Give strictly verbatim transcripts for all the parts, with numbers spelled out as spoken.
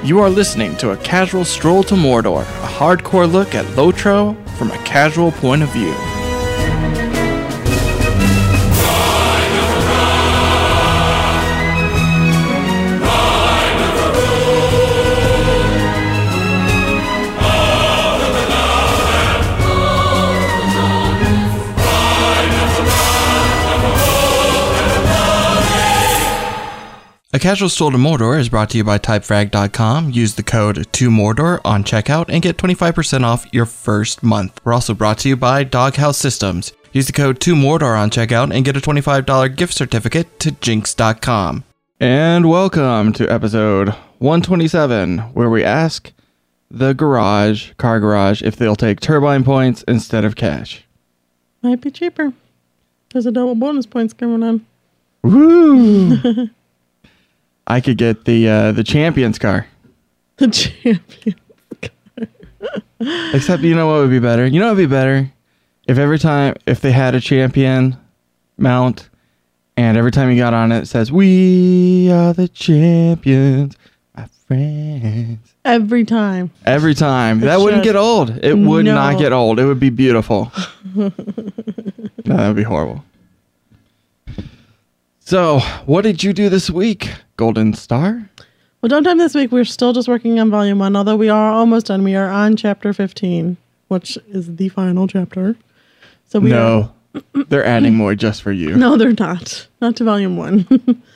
You are listening to A Casual Stroll to Mordor, a hardcore look at Lotro from a casual point of view. A Casual Stroll to Mordor is brought to you by Typefrag dot com. Use the code two Mordor on checkout and get twenty-five percent off your first month. We're also brought to you by Doghouse Systems. Use the code two Mordor on checkout and get a twenty-five dollars gift certificate to Jinx dot com. And welcome to episode one twenty-seven, where we ask the garage, car garage, if they'll take turbine points instead of cash. Might be cheaper. There's a double bonus points coming on. Woo! I could get the uh, the Champions car. The Champions car. Except, you know what would be better? You know what would be better? If every time, if they had a Champion mount, and every time you got on it, it says, "We are the champions, my friends." Every time. Every time. It that wouldn't should. get old. It would No. not get old. It would be beautiful. No, that would be horrible. So, what did you do this week, Golden Star? Well, don't time this week. We're still just working on volume one, although we are almost done. We are on chapter fifteen, which is the final chapter. So we No, are, they're adding more just for you. No, they're not. Not to volume one.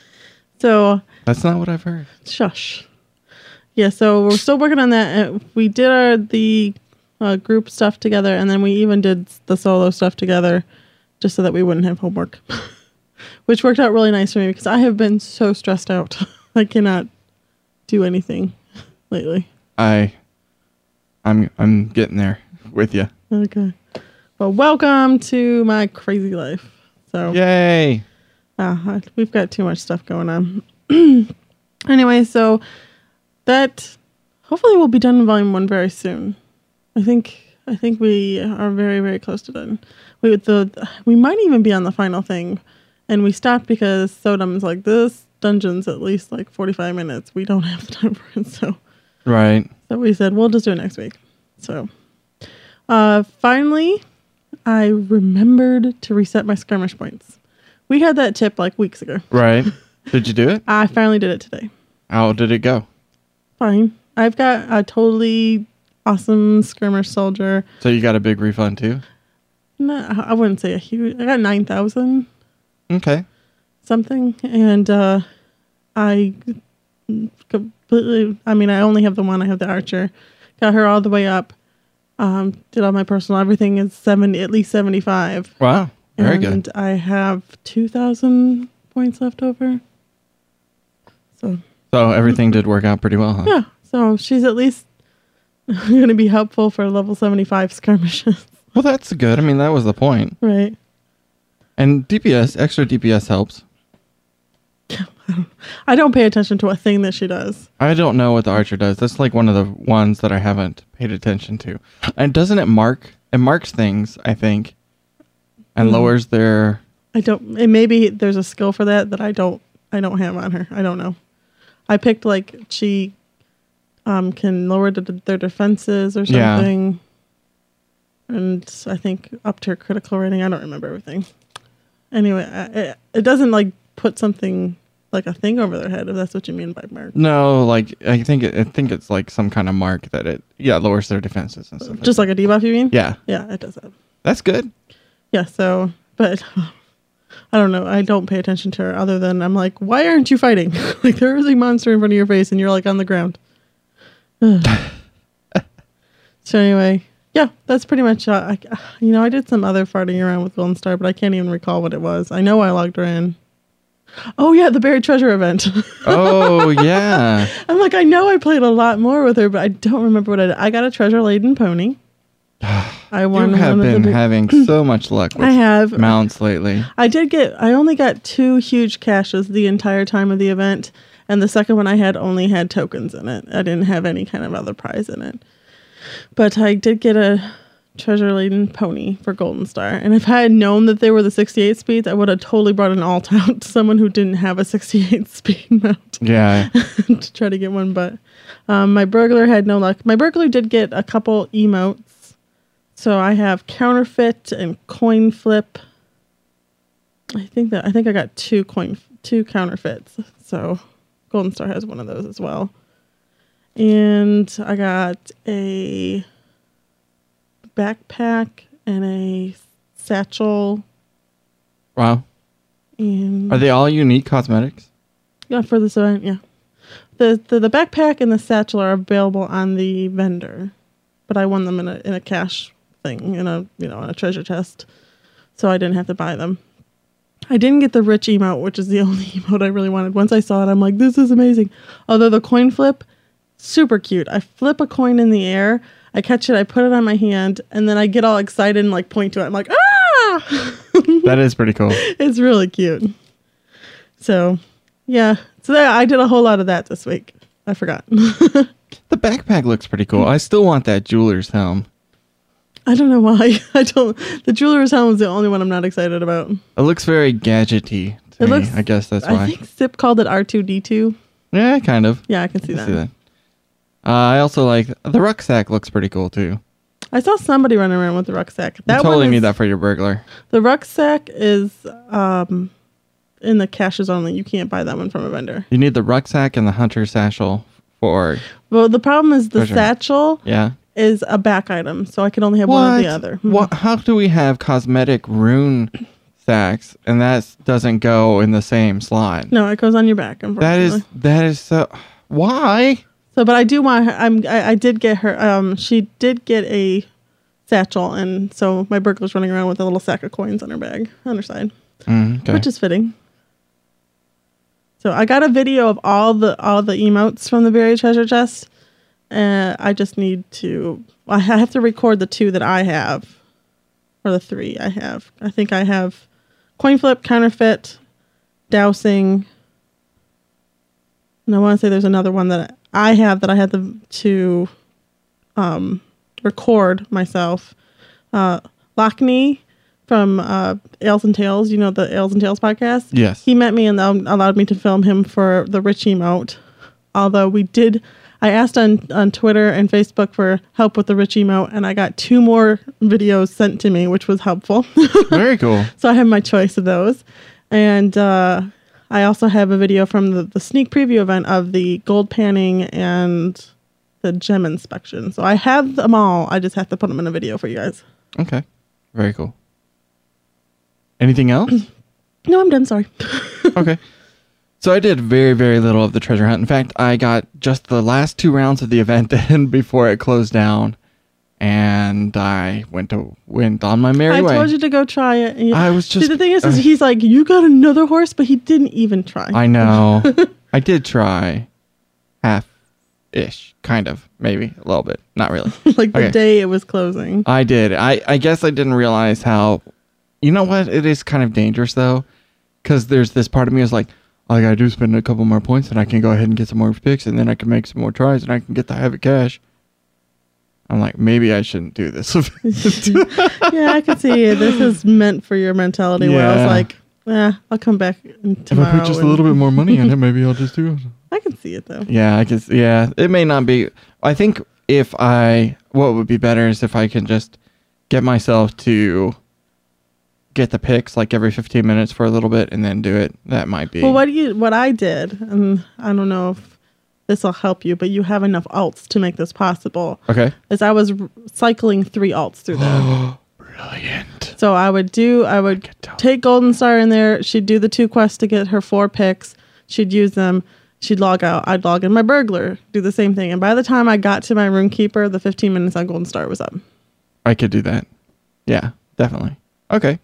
So That's not what I've heard. shush. Yeah, so we're still working on that. Uh, We did our the uh, group stuff together, and then we even did the solo stuff together, just so that we wouldn't have homework. Which worked out really nice for me because I have been so stressed out. I cannot do anything lately. I, I'm, I'm getting there with you. Okay. Well, welcome to my crazy life. So, Yay! uh, I- we've got too much stuff going on. Anyway, so that hopefully will be done in volume one very soon. I think I think we are very very close to done. We the we might even be on the final thing. And we stopped because Sodom's like, this dungeon's at least like forty-five minutes. We don't have the time for it. So, Right. so we said, we'll just do it next week. So uh, finally, I remembered to reset my skirmish points. We had that tip like weeks ago. Right. Did you do it? I finally did it today. How did it go? Fine. I've got a totally awesome skirmish soldier. So you got a big refund too? No, I wouldn't say a huge. I got nine thousand. Okay. Something, and uh I completely I mean I only have the one. I have the archer. Got her all the way up. Um did all my personal, everything is seventy, at least seventy-five. Wow. Very and good. I have two thousand points left over. So So everything did work out pretty well, huh? yeah, so she's at least going to be helpful for level seventy-five skirmishes. Well, that's good. I mean, that was the point. Right. And D P S, extra D P S helps. I don't pay attention to a thing that she does. I don't know what the archer does. That's like one of the ones that I haven't paid attention to. And doesn't it mark? It marks things, I think, and Mm. lowers their... I don't. And maybe there's a skill for that that I don't. I don't have on her. I don't know. I picked like she um, can lower the, their defenses or Yeah. something, and I think up to her critical rating. I don't remember everything. Anyway, I, it, it doesn't like put something like a thing over their head. If that's what you mean by mark. No, like, I think it, I think it's like some kind of mark that it, yeah, lowers their defenses and stuff. Just like a debuff, you mean? Yeah. Yeah, it does that. That's good. Yeah. So, but. I don't know. I don't pay attention to her other than I'm like, why aren't you fighting? Like there is a monster in front of your face and you're like on the ground. So anyway, yeah, that's pretty much, uh, I, you know, I did some other farting around with Golden Star, but I can't even recall what it was. I know I logged her in. Oh yeah, the buried treasure event. Oh, yeah. I'm like, I know I played a lot more with her, but I don't remember what I did. I got a treasure laden pony. I won You have one of been the, having so much luck with I have mounts lately. I did get, I only got two huge caches the entire time of the event. And the second one I had only had tokens in it. I didn't have any kind of other prize in it. But I did get a treasure laden pony for Golden Star. And if I had known that they were the sixty-eight speeds, I would have totally brought an alt out to someone who didn't have a sixty-eight speed mount. Yeah. To try to get one. But um, my burglar had no luck. My burglar did get a couple emotes. So I have counterfeit and coin flip. I think that I think I got two coin two counterfeits. So Golden Star has one of those as well. And I got a backpack and a satchel. Wow. And Are they all unique cosmetics? Yeah, for this event, yeah. The, the the backpack and the satchel are available on the vendor, but I won them in a in a cash thing, in a you know in a treasure chest, so I didn't have to buy them. I didn't get the rich emote, which is the only emote I really wanted. Once I saw it, I'm like, this is amazing. Although the coin flip, super cute. I flip a coin in the air, I catch it, I put it on my hand, and then I get all excited and like point to it. I'm like, ah! That is pretty cool. It's really cute. So, yeah. So there, I did a whole lot of that this week. I forgot. The backpack looks pretty cool. I still want that jeweler's helm. I don't know why. I don't. The jeweler's helm is the only one I'm not excited about. It looks very gadgety to It me. looks- I guess that's why. I think Sip called it R two D two. Yeah, kind of. Yeah, I can see I that. see that. Uh, I also like the rucksack. Looks pretty cool too. I saw somebody running around with the rucksack. You That totally one is, need that for your burglar. The rucksack is um, in the caches only. You can't buy that one from a vendor. You need the rucksack and the hunter satchel for. Well, the problem is the Treasure. satchel Yeah. is a back item, so I can only have one or the other. Hmm. What? How do we have cosmetic rune sacks and that doesn't go in the same slot? No, it goes on your back. That Unfortunately. is that is so. Why? So, but I do want her. I'm. I, I did get her. Um, she did get a satchel, and so my burglar's running around with a little sack of coins on her bag, on her side, Mm, okay. which is fitting. So I got a video of all the all the emotes from the buried treasure chest. Uh, I just need to. I have to record the two that I have, or the three I have. I think I have coin flip, counterfeit, dowsing. And I want to say there's another one that I have that I had to, to um, record myself. Uh, Lockney from uh, Ales and Tales, you know the Ales and Tales podcast? Yes. He met me and um, allowed me to film him for the Rich emote. Although we did, I asked on, on Twitter and Facebook for help with the Rich emote, and I got two more videos sent to me, which was helpful. Very cool. So I have my choice of those. And uh, I also have a video from the, the sneak preview event of the gold panning and the gem inspection. So I have them all. I just have to put them in a video for you guys. Okay. Very cool. Anything else? No, I'm done. Sorry. Okay. So I did very, very little of the treasure hunt. In fact, I got just the last two rounds of the event in before it closed down. And I went to went on my merry I way. told you to go try it. And you, I was see, just the thing is, uh, is he's like, you got another horse, but he didn't even try. I know. I did try half-ish, kind of, maybe a little bit. Not really. Like the Okay. day it was closing. I did. I, I guess I didn't realize how... You know what? It is kind of dangerous, though. Because there's this part of me is like, all I gotta do is spend a couple more points and I can go ahead and get some more picks and then I can make some more tries and I can get the heavy cash. I'm like, maybe I shouldn't do this. Yeah, I can see it. This is meant for your mentality where I was Yeah. like, eh, I'll come back If tomorrow. I put just a and- little bit more money in it, maybe I'll just do it. I can see it though. Yeah, I guess. Yeah, it may not be. I think if I, what would be better is if I can just get myself to get the picks like every fifteen minutes for a little bit and then do it. That might be. Well, what you what I did, and I don't know if this will help you, but you have enough alts to make this possible. Okay. Is I was r- cycling three alts through there. Brilliant. So I would do, I would Get down. take Golden Star in there. She'd do the two quests to get her four picks. She'd use them. She'd log out. I'd log in my burglar, do the same thing. And by the time I got to my room keeper, the fifteen minutes on Golden Star was up. I could do that. Yeah, definitely. Okay.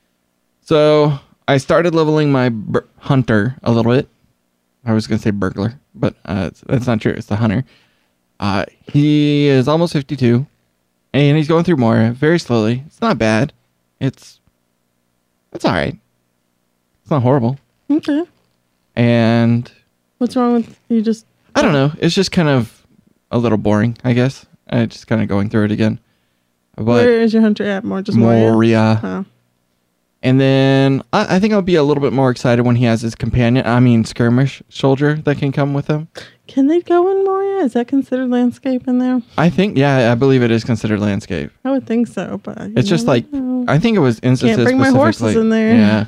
So I started leveling my bur- hunter a little bit. I was going to say burglar, but uh, it's, that's not true. It's the hunter. Uh, he is almost fifty-two, and he's going through more very slowly. It's not bad. It's it's all right. It's not horrible. Okay. And What's wrong with you? Just I don't know. It's just kind of a little boring, I guess. Uh, just kind of going through it again. But where is your hunter at? More just Moria. Moria. Oh. And then I, I think I'll be a little bit more excited when he has his companion. I mean, skirmish soldier that can come with him. Can they go in Moria? Is that considered landscape in there? I think, yeah, I believe it is considered landscape. I would think so, but it's just like know. I think it was instances. Can't bring my horses in there. Yeah.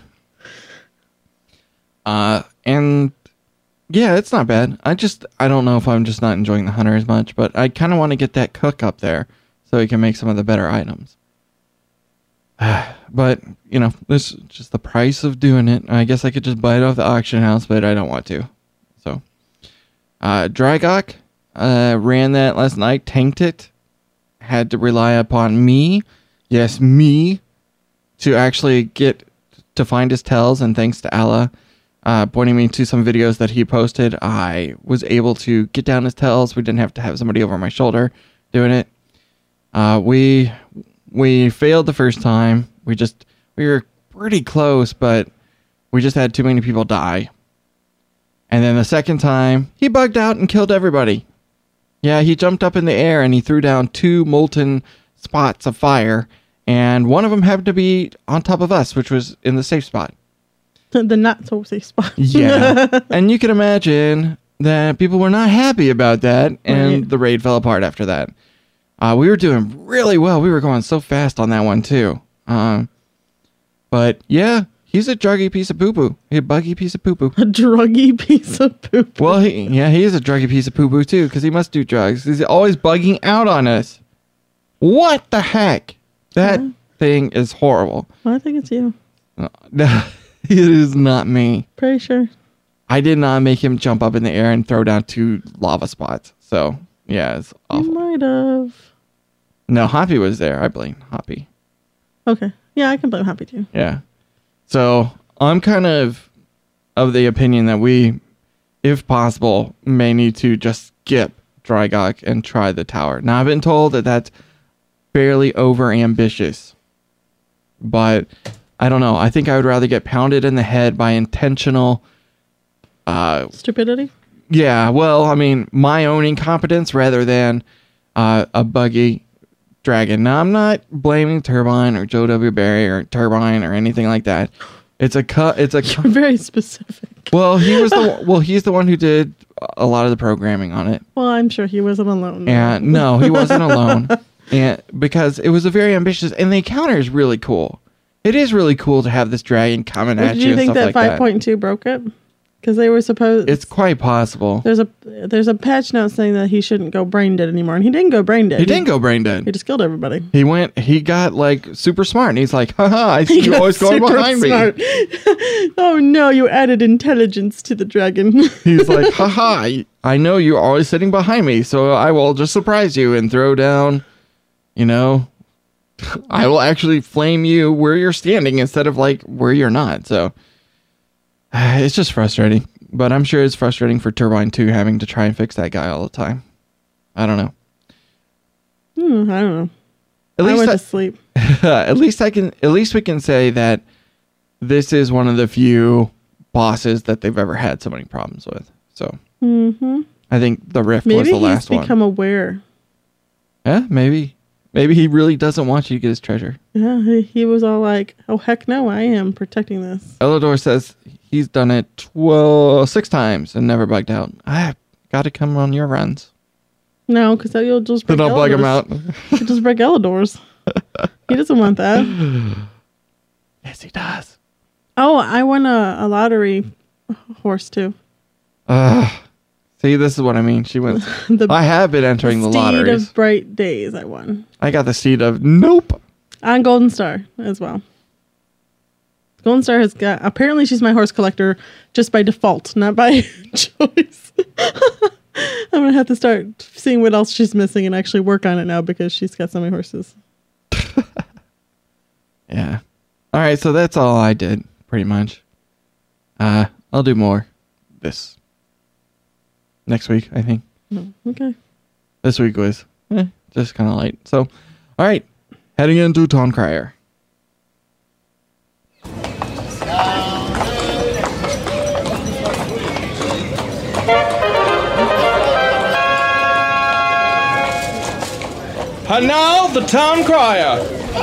Uh, and yeah, it's not bad. I just I don't know if I'm just not enjoying the hunter as much, but I kind of want to get that cook up there so he can make some of the better items. But you know, this is just the price of doing it. I guess I could just buy it off the auction house, but I don't want to. So, uh, Dragok uh, ran that last night, tanked it. Had to rely upon me, yes, me, to actually get to find his tells, and thanks to Allah uh, pointing me to some videos that he posted, I was able to get down his tells. We didn't have to have somebody over my shoulder doing it. Uh, we we failed the first time. We just we were pretty close, but we just had too many people die. And then the second time, he bugged out and killed everybody. Yeah, he jumped up in the air and he threw down two molten spots of fire, and one of them happened to be on top of us, which was in the safe spot. The not so safe spot. Yeah. And you can imagine that people were not happy about that, and right. The raid fell apart after that. Uh, we were doing really well. We were going so fast on that one, too. Um, but, yeah, he's a druggy piece of poo-poo. He's a buggy piece of poo-poo. A druggy piece of poo-poo. Well, he, yeah, he is a druggy piece of poo-poo, too, because he must do drugs. He's always bugging out on us. What the heck? That yeah. thing is horrible. Well, I think it's you. No, it is not me. Pretty sure. I did not make him jump up in the air and throw down two lava spots. So, yeah, it's awful. You might have. No, Hoppy was there. I blame Hoppy. Okay. Yeah, I can blame Hoppy, too. Yeah. So, I'm kind of of the opinion that we, if possible, may need to just skip Dragok and try the tower. Now, I've been told that that's fairly over-ambitious. But, I don't know. I think I would rather get pounded in the head by intentional... Uh, Stupidity? Yeah, well, I mean, my own incompetence rather than uh, a buggy dragon. Now, I'm not blaming Turbine or Joe W. Barry or Turbine or anything like that. It's a cut. It's a You're very specific. Well, he was the well. He's the one who did a lot of the programming on it. Well, I'm sure he wasn't alone. And no, he wasn't alone. And because it was a very ambitious, and the encounter is really cool. It is really cool to have this dragon coming well, at you. Do you think and that stuff like five point two broke it? Because they were supposed. It's quite possible. There's a there's a patch note saying that he shouldn't go brain dead anymore, and he didn't go brain dead. He, he didn't go brain dead. He just killed everybody. He went. He got like super smart, and he's like, "Haha! I see you always going behind smart. me." Oh no! You added intelligence to the dragon. He's like, "Haha! I know you're always sitting behind me, so I will just surprise you and throw down. You know, I will actually flame you where you're standing instead of like where you're not." So. It's just frustrating, but I'm sure it's frustrating for Turbine too, having to try and fix that guy all the time. I don't know. Hmm, I don't know. At least I went I, to sleep. at least I can. At least we can say that this is one of the few bosses that they've ever had so many problems with. So mm-hmm. I think the Rift maybe was the last one. Maybe he's become aware. Yeah, maybe. Maybe he really doesn't want you to get his treasure. Yeah, he, he was all like, "Oh heck no, I am protecting this." Elidor says he's done it twelve, six times and never bugged out. I got to come on your runs. No, because you'll just break Then I'll bug him out. You'll just break Elidor's. He doesn't want that. Yes, he does. Oh, I won a, a lottery horse too. Uh, see, this is what I mean. She went. the, I have been entering the, the lotteries. Steed of Bright Days, I won. I got the Steed of Nope. On Golden Star as well. Golden Star has got, apparently she's my horse collector just by default, not by choice. I'm going to have to start seeing what else she's missing and actually work on it now because she's got so many horses. Yeah. All right, so that's all I did, pretty much. Uh, I'll do more this next week, I think. Oh, okay. This week was eh, just kind of light. So, all right, heading into Town Crier. And now the town crier.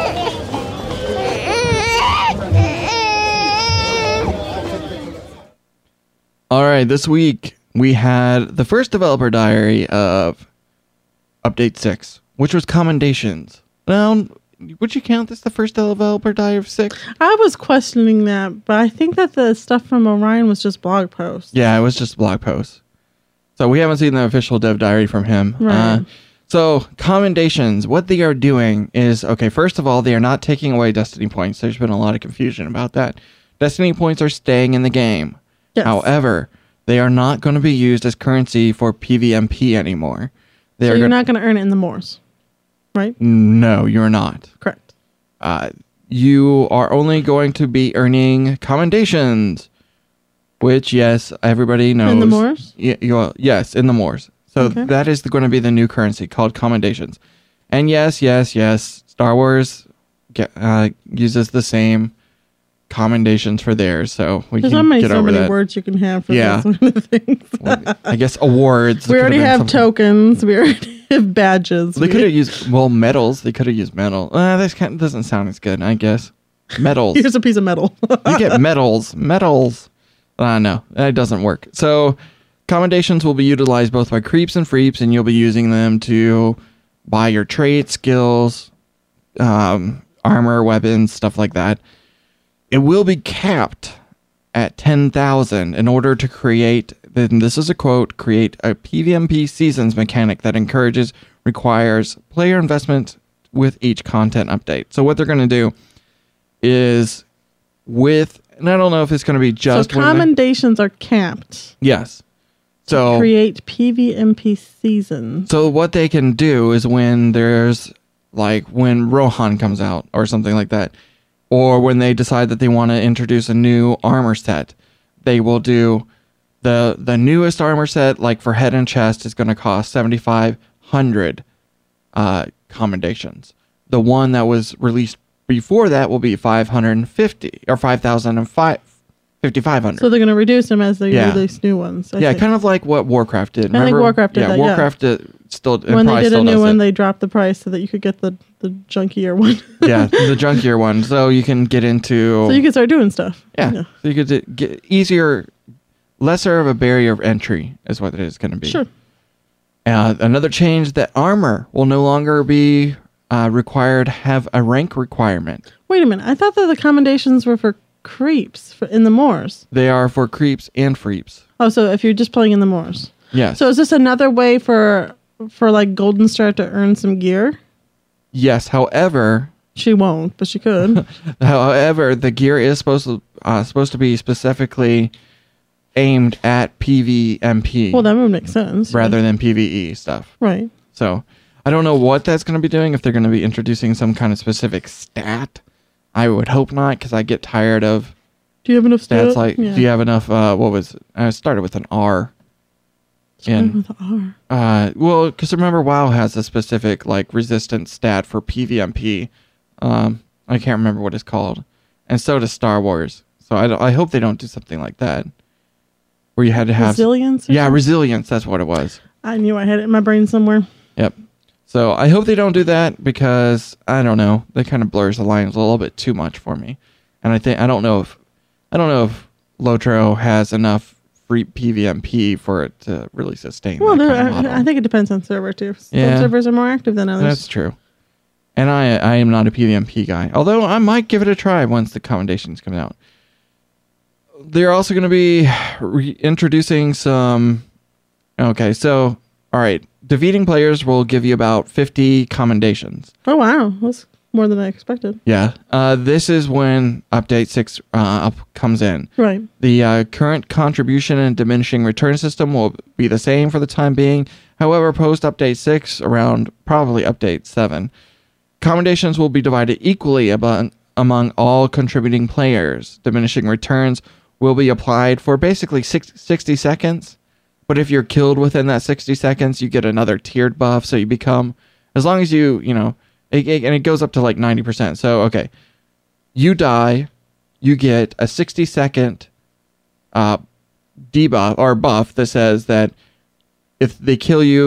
All right, this week we had the first developer diary of Update six, which was Commendations. Now, would you count this the first developer diary of six? I was questioning that, but I think that the stuff from Orion was just blog posts. Yeah, it was just blog posts. So we haven't seen the official dev diary from him. Right. Uh, so, Commendations, what they are doing is, okay, first of all, they are not taking away Destiny points. There's been a lot of confusion about that. Destiny points are staying in the game. Yes. However, they are not going to be used as currency for PvMP anymore. They so are you're go- not going to earn it in the Moors, right? No, you're not. Correct. Uh, you are only going to be earning Commendations, which, yes, everybody knows. In the Moors? Y- you, yes, in the Moors. So Okay. that is going to be the new currency called Commendations. And yes, yes, yes, Star Wars get, uh, uses the same commendations for theirs, so we There's can so many, get so over many that. words you can have for Yeah. those sort of things. Well, I guess awards. We could already been have something. tokens. We already have badges. They We- could have used, well, medals. They could have used medal. Uh, this kind of doesn't sound as good, I guess. Medals. Here's a piece of metal. You get medals. Medals. Uh, no, that doesn't work. So, commendations will be utilized both by creeps and freeps, and you'll be using them to buy your traits, skills, um, armor, weapons, stuff like that. It will be capped at ten thousand in order to create, then this is a quote, create a PvMP seasons mechanic that encourages, requires player investment with each content update. So what they're going to do is with, and I don't know if it's going to be just so when they- commendations are capped. yes. So Create PvMP seasons. So what they can do is when there's like when Rohan comes out or something like that, or when they decide that they want to introduce a new armor set, they will do the the newest armor set, like for head and chest, is going to cost seventy-five hundred uh, commendations. The one that was released before that will be five hundred fifty or five thousand fifty-five hundred. So they're going to reduce them as they Yeah. release new ones. I yeah, think. kind of like what Warcraft did. Kinda like Remember? Warcraft did yeah, that, yeah. Warcraft did still and when they probably did a still new does one, it. they dropped the price so that you could get the, the junkier one. Yeah, the junkier one. So you can get into So you can start doing stuff. yeah, so you could d- get easier, lesser of a barrier of entry is what it is going to be. Sure. Uh, another change that armor will no longer be uh, required to have a rank requirement. Wait a minute. I thought that the commendations were for creeps for, in the Moors. They are for creeps and freeps. Oh, so if you're just playing in the Moors. Yes. So is this another way for for like Golden Star to earn some gear? yes. However, She won't, but she could. however, the gear is supposed to uh, supposed to be specifically aimed at PvMP Well, that would make sense. rather than PvE stuff. Right. So I don't know what that's going to be doing. If they're going to be introducing some kind of specific stat, I would hope not, because I get tired of Do you have enough stats stat? like. Yeah. Do you have enough? Uh, what was? I started with an R. Start In with a R. uh, well, because remember, WoW has a specific like resistance stat for PvMP. Um, I can't remember what it's called, and so does Star Wars. So I, don't- I hope they don't do something like that, where you had to have Resilience? or yeah something? resilience. That's what it was. I knew I had it in my brain somewhere. Yep. So I hope they don't do that, because I don't know, they kind of blurs the lines a little bit too much for me, and I think I don't know if I don't know if Lotro has enough free PvMP for it to really sustain. Well, that there, kind of I, model. I think it depends on server too. Some Yeah. servers are more active than others. That's true. And I I am not a PvMP guy, although I might give it a try once the commendations come out. They're also going to be re- introducing some. Okay, so all right, defeating players will give you about fifty commendations. Oh wow, that's more than I expected. Yeah, uh, this is when update six uh, up comes in. Right. The uh, current contribution and diminishing return system will be the same for the time being. However, post update six, around probably update seven, commendations will be divided equally among, among all contributing players. Diminishing returns will be applied for basically six, sixty seconds. But if you're killed within that sixty seconds, you get another tiered buff. So you become, as long as you, you know, it, it, and it goes up to like ninety percent. So, okay, you die, you get a sixty second uh, debuff or buff that says that if they kill you,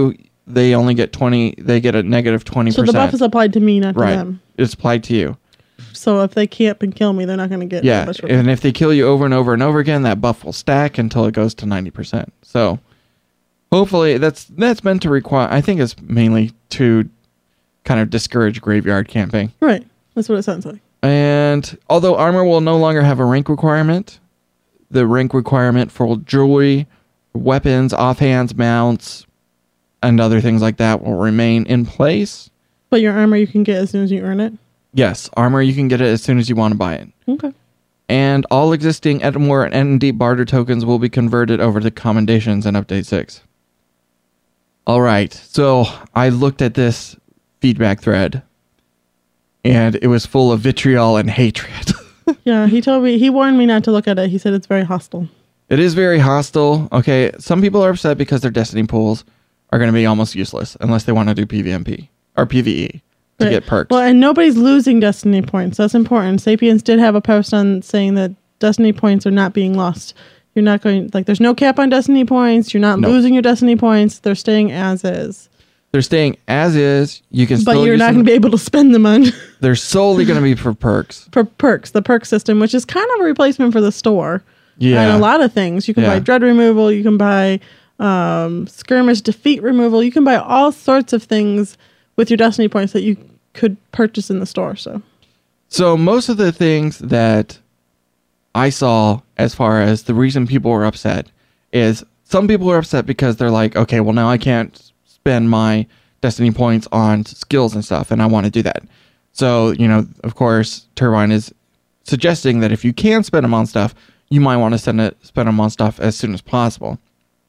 they only get twenty. They get a negative twenty So percent. the buff is applied to me, not to right. them. It's applied to you. So if they camp and kill me, they're not going to get. Yeah, much and if they kill you over and over and over again, that buff will stack until it goes to ninety percent. So hopefully that's that's meant to require. I think it's mainly to kind of discourage graveyard camping. Right. That's what it sounds like. And although armor will no longer have a rank requirement, the rank requirement for jewelry, weapons, offhands, mounts, and other things like that will remain in place. But your armor you can get as soon as you earn it? Yes, armor you can get it as soon as you want to buy it. Okay. And all existing Edmore and N D barter tokens will be converted over to commendations in Update six. All right, so I looked at this feedback thread, and it was full of vitriol and hatred. Yeah, he told me, he warned me not to look at it. He said it's very hostile. It is very hostile. Okay, some people are upset because their Destiny pools are going to be almost useless unless they want to do PvMP or PvE to Right. get perks. Well, and nobody's losing Destiny points. That's important. Sapiens did have a post on saying that Destiny points are not being lost. You're not going, like, there's no cap on Destiny points. You're not Nope. losing your Destiny points. They're staying as is. They're staying as is. You can But still you're use not them. going to be able to spend them on They're solely going to be for perks. for perks, the perk system, which is kind of a replacement for the store. Yeah. And a lot of things. You can Yeah. buy dread removal. You can buy um, skirmish defeat removal. You can buy all sorts of things with your Destiny points that you could purchase in the store. So, So most of the things that I saw as far as the reason people were upset is some people are upset because they're like, okay, well now I can't spend my Destiny points on skills and stuff, and I want to do that. So, you know, of course, Turbine is suggesting that if you can spend them on stuff, you might want to send it, spend them on stuff as soon as possible.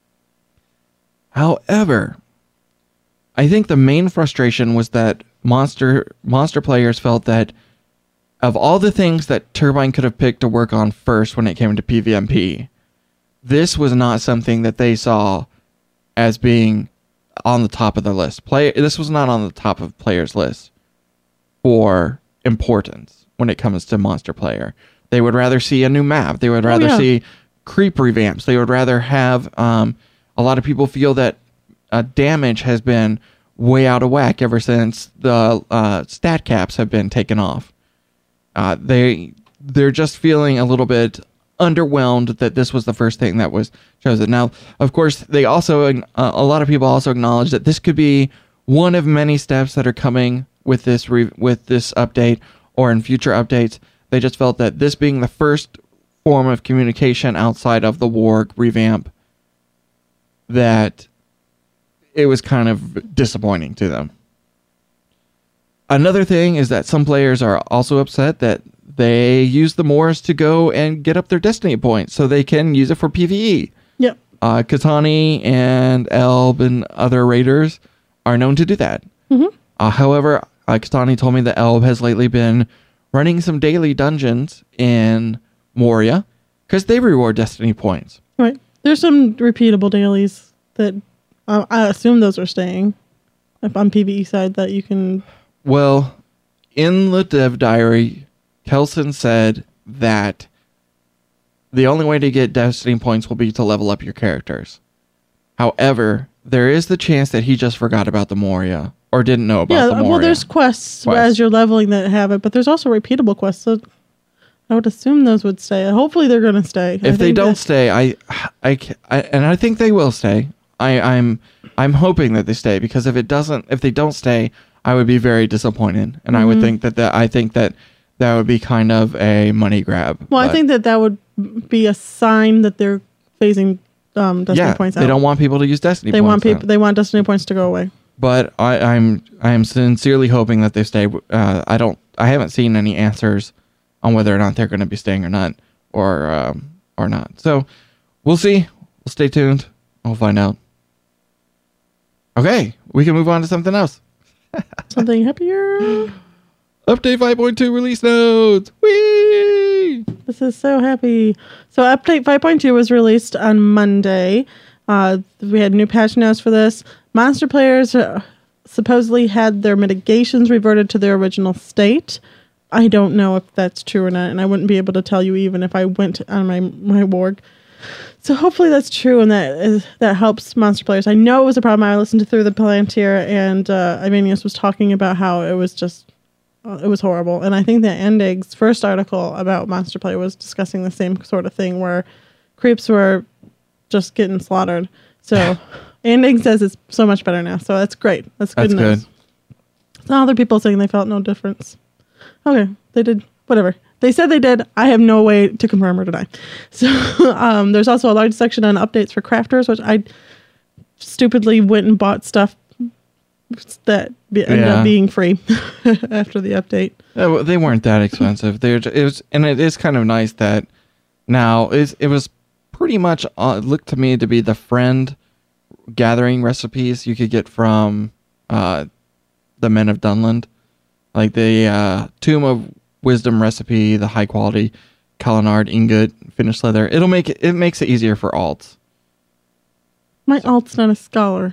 However, I think the main frustration was that monster monster players felt that of all the things that Turbine could have picked to work on first when it came to PvMP, this was not something that they saw as being on the top of the list. Play this was not on the top of players' list for importance when it comes to monster player. They would rather see a new map. They would rather yeah. see creep revamps. They would rather have um, a lot of people feel that uh, damage has been way out of whack ever since the uh, stat caps have been taken off. Uh, they they're just feeling a little bit underwhelmed that this was the first thing that was chosen. Now, of course, they also uh, a lot of people also acknowledge that this could be one of many steps that are coming with this re- with this update or in future updates. They just felt that this being the first form of communication outside of the Warg revamp, that it was kind of disappointing to them. Another thing is that some players are also upset that they use the Moors to go and get up their Destiny points so they can use it for PvE. yep. Uh, Katani and Elb and other raiders are known to do that. Mm-hmm. Uh, however, uh, Katani told me that Elb has lately been running some daily dungeons in Moria because they reward Destiny points. Right. There's some repeatable dailies that uh, I assume those are staying. If on PvE side that you can. Well, in the dev diary, Kelson said that the only way to get Destiny points will be to level up your characters. However, there is the chance that he just forgot about the Moria or didn't know about Yeah, the Moria. well, there's quests, Quests. as you're leveling that have it, but there's also repeatable quests. So I would assume those would stay. Hopefully, they're going to stay. I If they think don't that- stay, I, I, ca- I, and I think they will stay. I, I'm, I'm hoping that they stay because if it doesn't, if they don't stay, I would be very disappointed, and I would Mhm. think that that I think that that would be kind of a money grab. Well, I But- think that that would be a sign that they're phasing um, Destiny yeah, points out. they don't want people to use Destiny. They points want people. now. They want Destiny points to go away. But I, I'm I am sincerely hoping that they stay. Uh, I don't. I haven't seen any answers on whether or not they're going to be staying or not, or um, or not. So we'll see. We'll stay tuned. We'll find out. Okay, we can move on to something else. Something happier. Update five point two release notes. Whee! This is so happy. So update five point two was released on Monday. Uh, we had new patch notes for this. Monster players uh, supposedly had their mitigations reverted to their original state. I don't know if that's true or not, and I wouldn't be able to tell you even if I went on my, my Warg. So hopefully that's true, and that is, that helps Monster players. I know it was a problem. I listened to Through the Palantir, and uh, Ivanius was talking about how it was just, uh, it was horrible. And I think that Endig's first article about Monster Play was discussing the same sort of thing, where creeps were just getting slaughtered. So Endig says it's so much better now. So that's great. That's good That's news. good. So other people saying they felt no difference. Okay, they did. Whatever. They said they did. I have no way to confirm or deny. So um, there's also a large section on updates for crafters, which I stupidly went and bought stuff that be, ended Yeah. up being free after the update. Yeah, well, they weren't that expensive. They're ju- it was, and it is kind of nice that now is it was pretty much uh, looked to me to be the friend gathering recipes you could get from uh, the Men of Dunland, like the uh, Tomb of Wisdom recipe, the high quality Kalinard ingot, finished leather. It'll make it, it makes it easier for alts. My alt's not a scholar.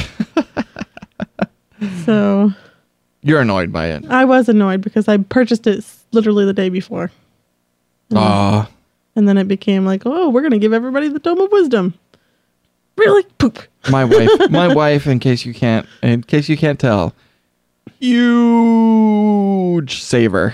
So You're annoyed by it. I was annoyed because I purchased it s- literally the day before. Aw. And then it became like, oh, we're going to give everybody the Tome of Wisdom. Really? Poop. My wife, my wife, in case you can't, in case you can't tell, huge saver.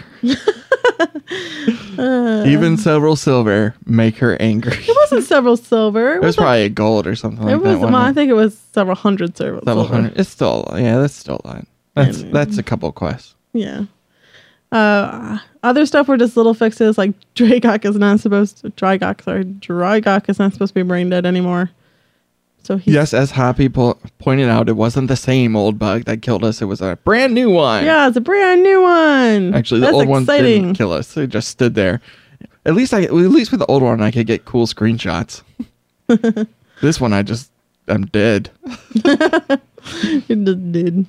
Uh, Even several silver make her angry. It wasn't several silver. It was probably a gold or something It like was. that. Well, wasn't I it? think it was several hundred silver. Several silver. hundred. It's still, yeah, that's still a lot. That's Mm. that's a couple quests. Yeah. Uh, other stuff were just little fixes, like Dragok is not supposed to. Drygok, sorry, Drygok is not supposed to be brain dead anymore. So he's, Yes, as Happy po- pointed out, it wasn't the same old bug that killed us. It was a brand new one. yeah, it's a brand new one. Actually, the That's old one exciting. didn't kill us. It just stood there. At least I, at least with the old one, I could get cool screenshots. This one, I just, I'm dead. It just did.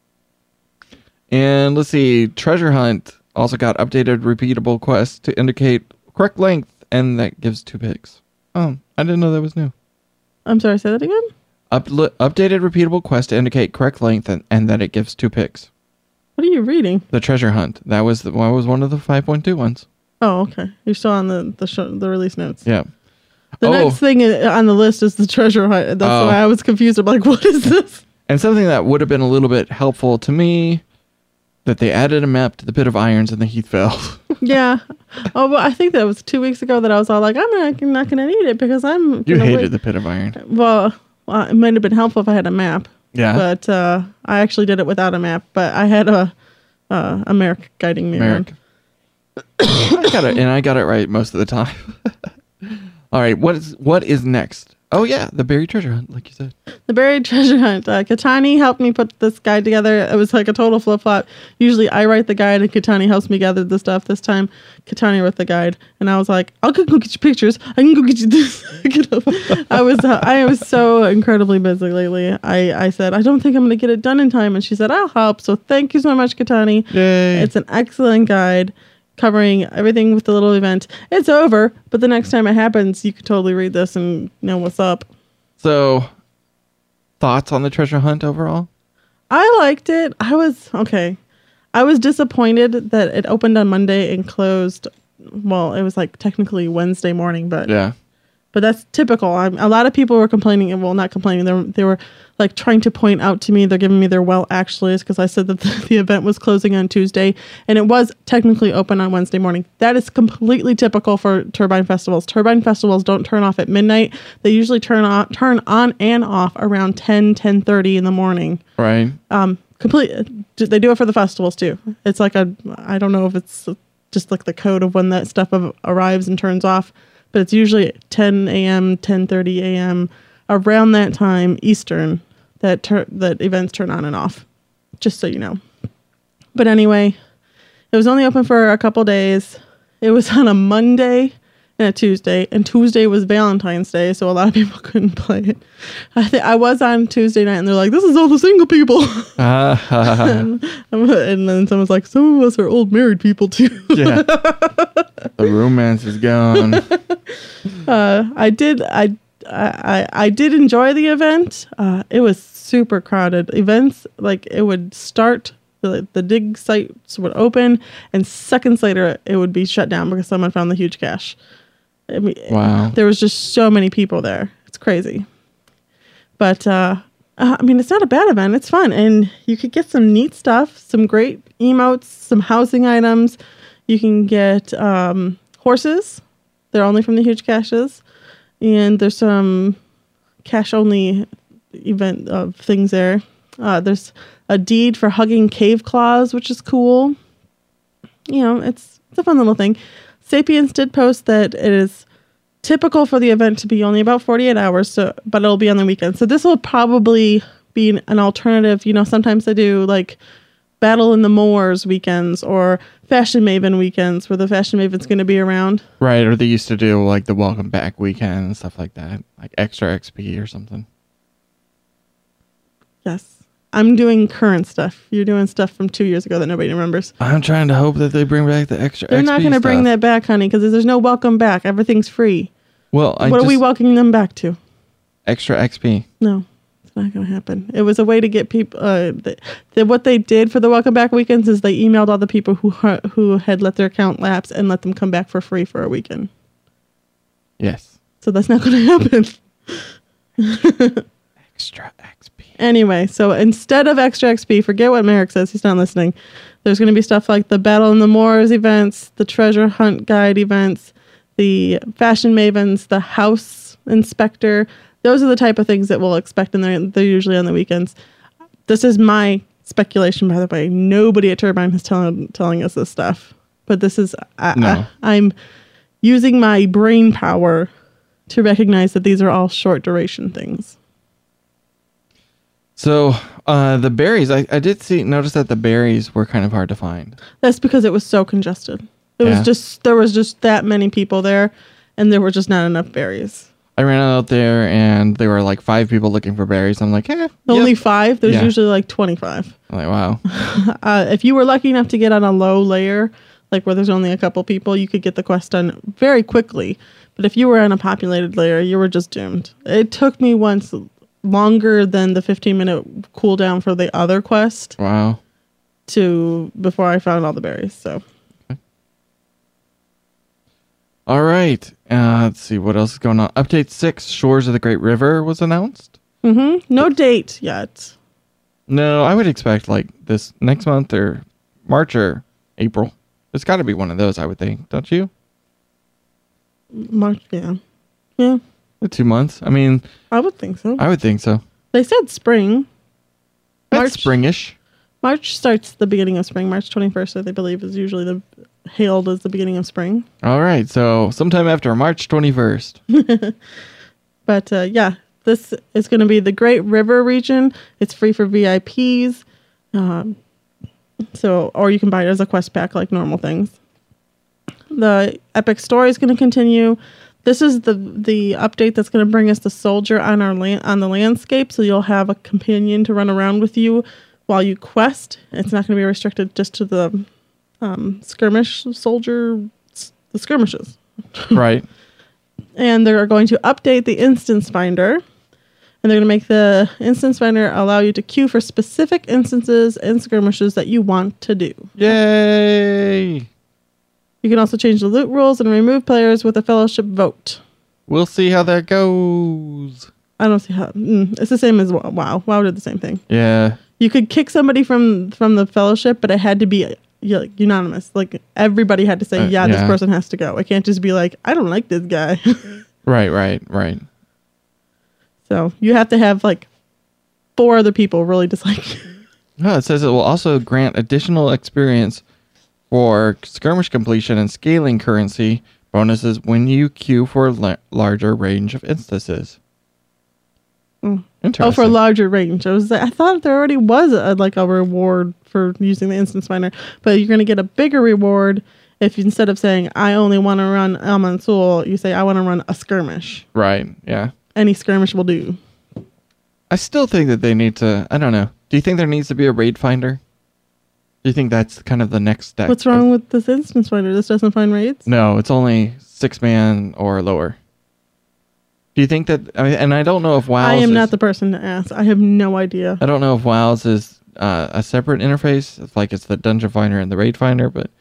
And let's see, Treasure Hunt also got updated repeatable quests to indicate correct length, and that gives two picks. Oh, I didn't know that was new. I'm sorry, say that again? Upl- updated repeatable quest to indicate correct length, and, and that it gives two picks. What are you reading? The Treasure Hunt. That was the, that was one of the five point two ones. Oh, okay. You're still on the the, show, the release notes. Yeah. The Oh. next thing i- on the list is the treasure hunt. That's Oh. why I was confused. I'm like, what is this? And something that would have been a little bit helpful to me, that they added a map to the Pit of Irons in the Heathvale. Yeah. Oh, well, I think that was two weeks ago that I was all like, I'm not, I'm not going to need it because I'm. You gonna hated wait. the Pit of Iron. Well, uh, it might have been helpful if I had a map. Yeah. But uh, I actually did it without a map. But I had a uh, a Merrick guiding me Merrick. around. I got it, and I got it right most of the time. All right, what is what is next? Oh yeah, the buried treasure hunt, like you said. The buried treasure hunt. Uh, Katani helped me put this guide together. It was like a total flip flop. Usually I write the guide and Katani helps me gather the stuff. This time Katani wrote the guide, and I was like, "I'll go, go get you pictures. I can go get you this." Get up. I was uh, I was so incredibly busy lately. I I said I don't think I'm going to get it done in time, and she said I'll help. So thank you so much, Katani. Yay! It's an excellent guide covering everything with the little event. It's over, but the next time it happens, you can totally read this and know what's up. So, thoughts on the treasure hunt overall? I liked it. I was okay. I was disappointed that it opened on Monday and closed. Well, it was like technically Wednesday morning, but Yeah. but that's typical. I'm, a lot of people were complaining, and well, not complaining. They were, they were like trying to point out to me. They're giving me their well actuallys because I said that the, the event was closing on Tuesday, and it was technically open on Wednesday morning. That is completely typical for turbine festivals. Turbine festivals don't turn off at midnight. They usually turn on turn on and off around ten, ten thirty in the morning. Right. Um, complete. They do it for the festivals too. It's like a. I don't know if it's just like the code of when that stuff of, arrives and turns off, but it's usually ten a.m., ten thirty a.m. around that time Eastern that tur- that events turn on and off. Just so you know. But anyway, it was only open for a couple days. It was on a Monday and a Tuesday, and Tuesday was Valentine's Day, so a lot of people couldn't play it. I th- I was on Tuesday night, and they're like, "This is all the single people." Ah, and, and then someone's like, "Some of us are old married people too." yeah. The romance is gone. uh, I did. I, I I did enjoy the event. Uh, it was super crowded. Events like it would start. The, the dig sites would open, and seconds later it would be shut down because someone found the huge cache. I mean, Wow. there was just so many people there. It's crazy. But, uh, uh, I mean, it's not a bad event. It's fun. And you could get some neat stuff, some great emotes, some housing items. You can get um, horses. They're only from the huge caches. And there's some cache-only event of things there. Uh, there's a deed for hugging cave claws, which is cool. You know, it's, it's a fun little thing. Sapiens did post that it is typical for the event to be only about forty-eight hours, so but it'll be on the weekend. So this will probably be an, an alternative. You know, sometimes they do like Battle in the Moors weekends or Fashion Maven weekends where the Fashion Maven's going to be around. Right, or they used to do like the Welcome Back weekend and stuff like that, like extra X P or something. Yes. I'm doing current stuff. You're doing stuff from two years ago that nobody remembers. I'm trying to hope that they bring back the extra They're X P not going to bring that back, honey, because there's no welcome back. Everything's free. Well, I what just, are we welcoming them back to? Extra X P. No, it's not going to happen. It was a way to get people. Uh, the, the, what they did for the welcome back weekends is they emailed all the people who who had let their account lapse and let them come back for free for a weekend. Yes. So that's not going to happen. Extra X P. Anyway, so instead of extra X P, forget what Merrick says. He's not listening. There's going to be stuff like the Battle in the Moors events, the Treasure Hunt Guide events, the Fashion Mavens, the House Inspector. Those are the type of things that we'll expect, and they're, they're usually on the weekends. This is my speculation, by the way. Nobody at Turbine is telling telling us this stuff. But this is... I, no. I, I'm using my brain power to recognize that these are all short duration things. So uh, the berries, I, I did see notice that the berries were kind of hard to find. That's because it was so congested. It Yeah. was just there was just that many people there, and there were just not enough berries. I ran out there and there were like five people looking for berries. I'm like, eh. Only yep. five. There's Yeah. usually like twenty-five. I'm like, wow. Uh, if you were lucky enough to get on a low layer, like where there's only a couple people, you could get the quest done very quickly. But if you were on a populated layer, you were just doomed. It took me once longer than the fifteen minute cooldown for the other quest Wow. to before I found all the berries. So All right. Uh, let's see what else is going on. Update six, Shores of the Great River was announced. mm-hmm. No date yet. No, I would expect like this next month or March or April. It's got to be one of those, I would think. Don't you? March, yeah. Yeah, The two months. I mean, I would think so. I would think so. They said spring. That's springish. March starts the beginning of spring. March twenty-first, I believe, is usually the hailed as the beginning of spring. All right. So sometime after March twenty-first. But uh, yeah, this is going to be the Great River region. It's free for V I Ps. Um, so, or you can buy it as a quest pack like normal things. The epic story is going to continue. This is the the update that's going to bring us the soldier on our land on the landscape. So you'll have a companion to run around with you while you quest. It's not going to be restricted just to the um, skirmish soldier, the skirmishes. Right. And they're going to update the instance finder. And they're going to make the instance finder allow you to queue for specific instances and skirmishes that you want to do. Yay! You can also change the loot rules and remove players with a fellowship vote. We'll see how that goes. I don't see how. Mm, it's the same as WoW. WoW. WoW did the same thing. Yeah. You could kick somebody from from the fellowship, but it had to be yeah, like, unanimous. Like everybody had to say, Uh, yeah, yeah. this person has to go. It can't just be like, I don't like this guy. Right, right, right. So you have to have like four other people really dislike you. No, it says it will also grant additional experience for skirmish completion and scaling currency bonuses when you queue for a la- larger range of instances. Mm. Interesting. Oh, for a larger range. I was I thought there already was a, like a reward for using the instance finder, but you're going to get a bigger reward if you, instead of saying I only want to run Al Mansul, you say I want to run a skirmish. Right, yeah. Any skirmish will do. I still think that they need to, I don't know. Do you think there needs to be a raid finder? Do you think that's kind of the next step? What's wrong with this instance finder? This doesn't find raids? No, it's only six man or lower. Do you think that, I mean, and I don't know if WoW's I am is, not the person to ask. I have no idea. I don't know if WoW's is uh, a separate interface, if like it's the dungeon finder and the raid finder, but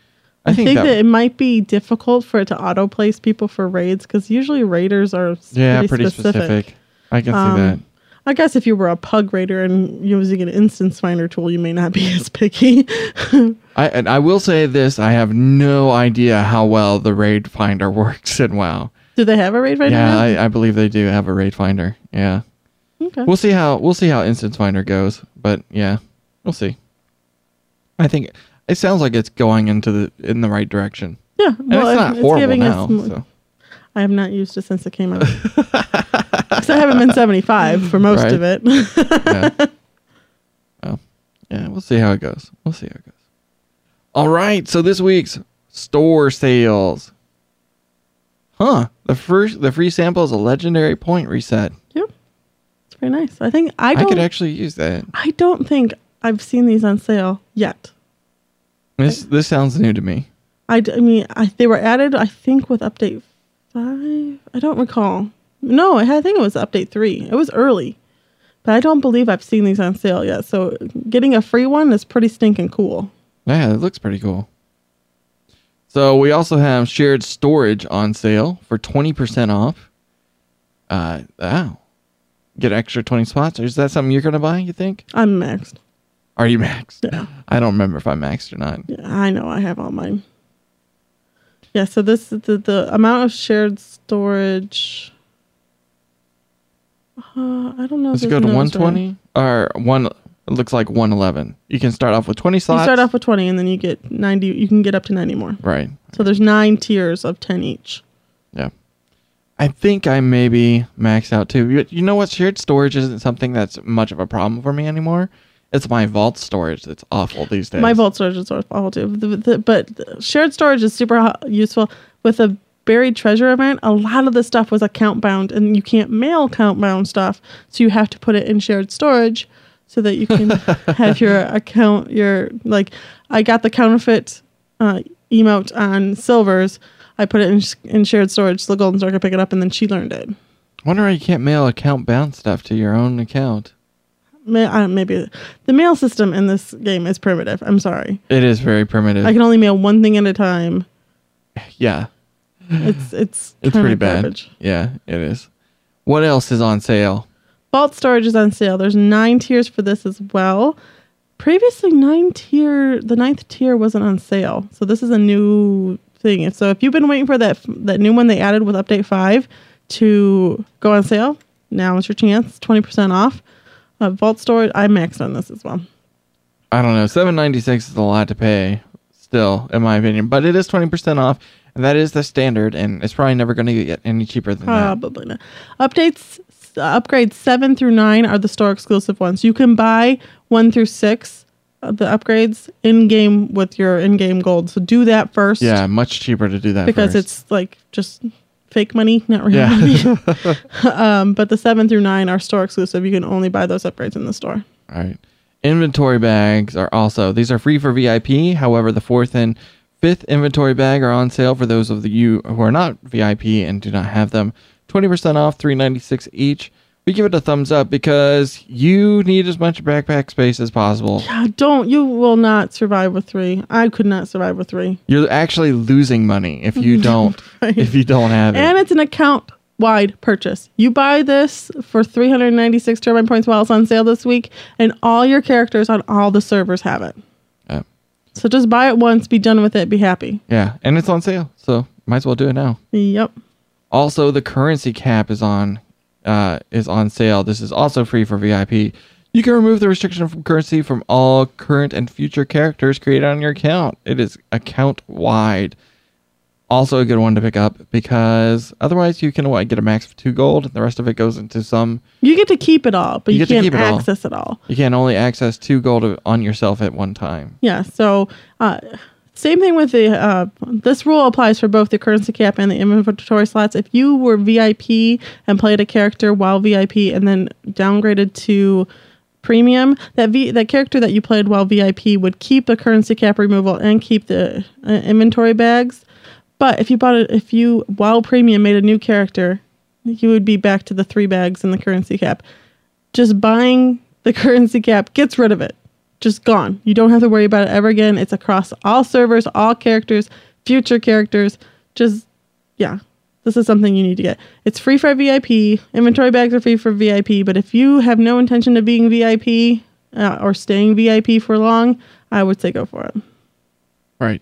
I, I think, think that, that it might be difficult for it to auto place people for raids because usually raiders are yeah pretty, pretty specific. specific. I can um, see that. I guess if you were a pug raider and using an instance finder tool, you may not be as picky. I and I will say this: I have no idea how well the raid finder works in WoW. Do they have a raid finder? Yeah, I, I believe they do have a raid finder. Yeah. Okay. We'll see how we'll see how instance finder goes, but yeah, we'll see. I think it sounds like it's going into the in the right direction. Yeah, well, and it's not it's horrible giving now. Us, so. I have not used it since it came out. Because I haven't been seventy-five for most right. of it. yeah. Well, yeah, we'll see how it goes. We'll see how it goes. All right, so this week's store sales. Huh? The first, the free sample is a legendary point reset. Yep, it's very nice. I think I don't, I could actually use that. I don't think I've seen these on sale yet. This I, this sounds new to me. I, I mean, I, they were added, I think, with update five. I don't recall. No, I think it was update three. It was early, but I don't believe I've seen these on sale yet. So getting a free one is pretty stinking cool. Yeah, it looks pretty cool. So we also have shared storage on sale for twenty percent off. Uh, wow. Get extra twenty spots. Is that something you're going to buy, you think? I'm maxed. Are you maxed? Yeah. I don't remember if I'm maxed or not. Yeah, I know. I have all mine. Yeah, so this is the, the amount of shared storage. Uh, I don't know. Let's go to one twenty right. or one. It looks like one eleven. You can start off with twenty slots. You start off with twenty, and then you get ninety. You can get up to ninety more. Right. So there's nine tiers of ten each. Yeah. I think I maybe maxed out too. You, you know what? Shared storage isn't something that's much of a problem for me anymore. It's my vault storage that's awful these days. My vault storage is awful too. The, the, but shared storage is super useful. With a buried treasure event, a lot of the stuff was account bound, and you can't mail account bound stuff, so you have to put it in shared storage so that you can have your account. Your like, I got the counterfeit uh, emote on Silvers. I put it in in shared storage so the Golden Star could pick it up, and then she learned it. I wonder why you can't mail account bound stuff to your own account. Maybe the mail system in this game is primitive. I'm sorry. It is very primitive. I can only mail one thing at a time. Yeah. It's it's it's pretty bad. Garbage. Yeah, it is. What else is on sale? Vault storage is on sale. There's nine tiers for this as well. Previously, nine tier the ninth tier wasn't on sale, so this is a new thing. So if you've been waiting for that that new one they added with update five to go on sale, now is your chance. Twenty percent off. Uh, vault storage, I maxed on this as well. I don't know. seven ninety-six is a lot to pay still, in my opinion. But it is twenty percent off, and that is the standard, and it's probably never going to get any cheaper than probably that. Probably not. Updates, uh, upgrades seven through nine are the store exclusive ones. You can buy one through six, uh, the upgrades, in-game with your in-game gold. So do that first. Yeah, much cheaper to do that because first. it's like just fake money, not real yeah. money. um, but the seven through nine are store exclusive. You can only buy those upgrades in the store. All right. Inventory bags are also, these are free for V I P. However, the fourth and fifth inventory bag are on sale for those of you who are not V I P and do not have them. twenty percent off, three ninety-six each. We give it a thumbs up because you need as much backpack space as possible. Yeah, don't. You will not survive with three. I could not survive with three. You're actually losing money if you don't right. if you don't have it. And it's an account wide purchase. You buy this for three hundred ninety-six turbine points while it's on sale this week, and all your characters on all the servers have it. Yeah. So just buy it once, be done with it, be happy. Yeah, and it's on sale, so might as well do it now. Yep. Also, the currency cap is on uh, is on sale. This is also free for V I P. You can remove the restriction from currency from all current and future characters created on your account. It is account wide. Also a good one to pick up because otherwise you can what, get a max of two gold and the rest of it goes into some... You get to keep it all, but you, you can't it access all. it all. You can only access two gold on yourself at one time. Yeah, so uh, same thing with the... Uh, this rule applies for both the currency cap and the inventory slots. If you were V I P and played a character while V I P and then downgraded to premium, that v, that character that you played while V I P would keep the currency cap removal and keep the uh, inventory bags. But if you bought it, if you, while premium, made a new character, you would be back to the three bags and the currency cap. Just buying the currency cap gets rid of it. just gone. You don't have to worry about it ever again. It's across all servers, all characters, future characters. Just, yeah, this is something you need to get. It's free for V I P. Inventory bags are free for V I P. But if you have no intention of being V I P uh, or staying V I P for long, I would say go for it. Right.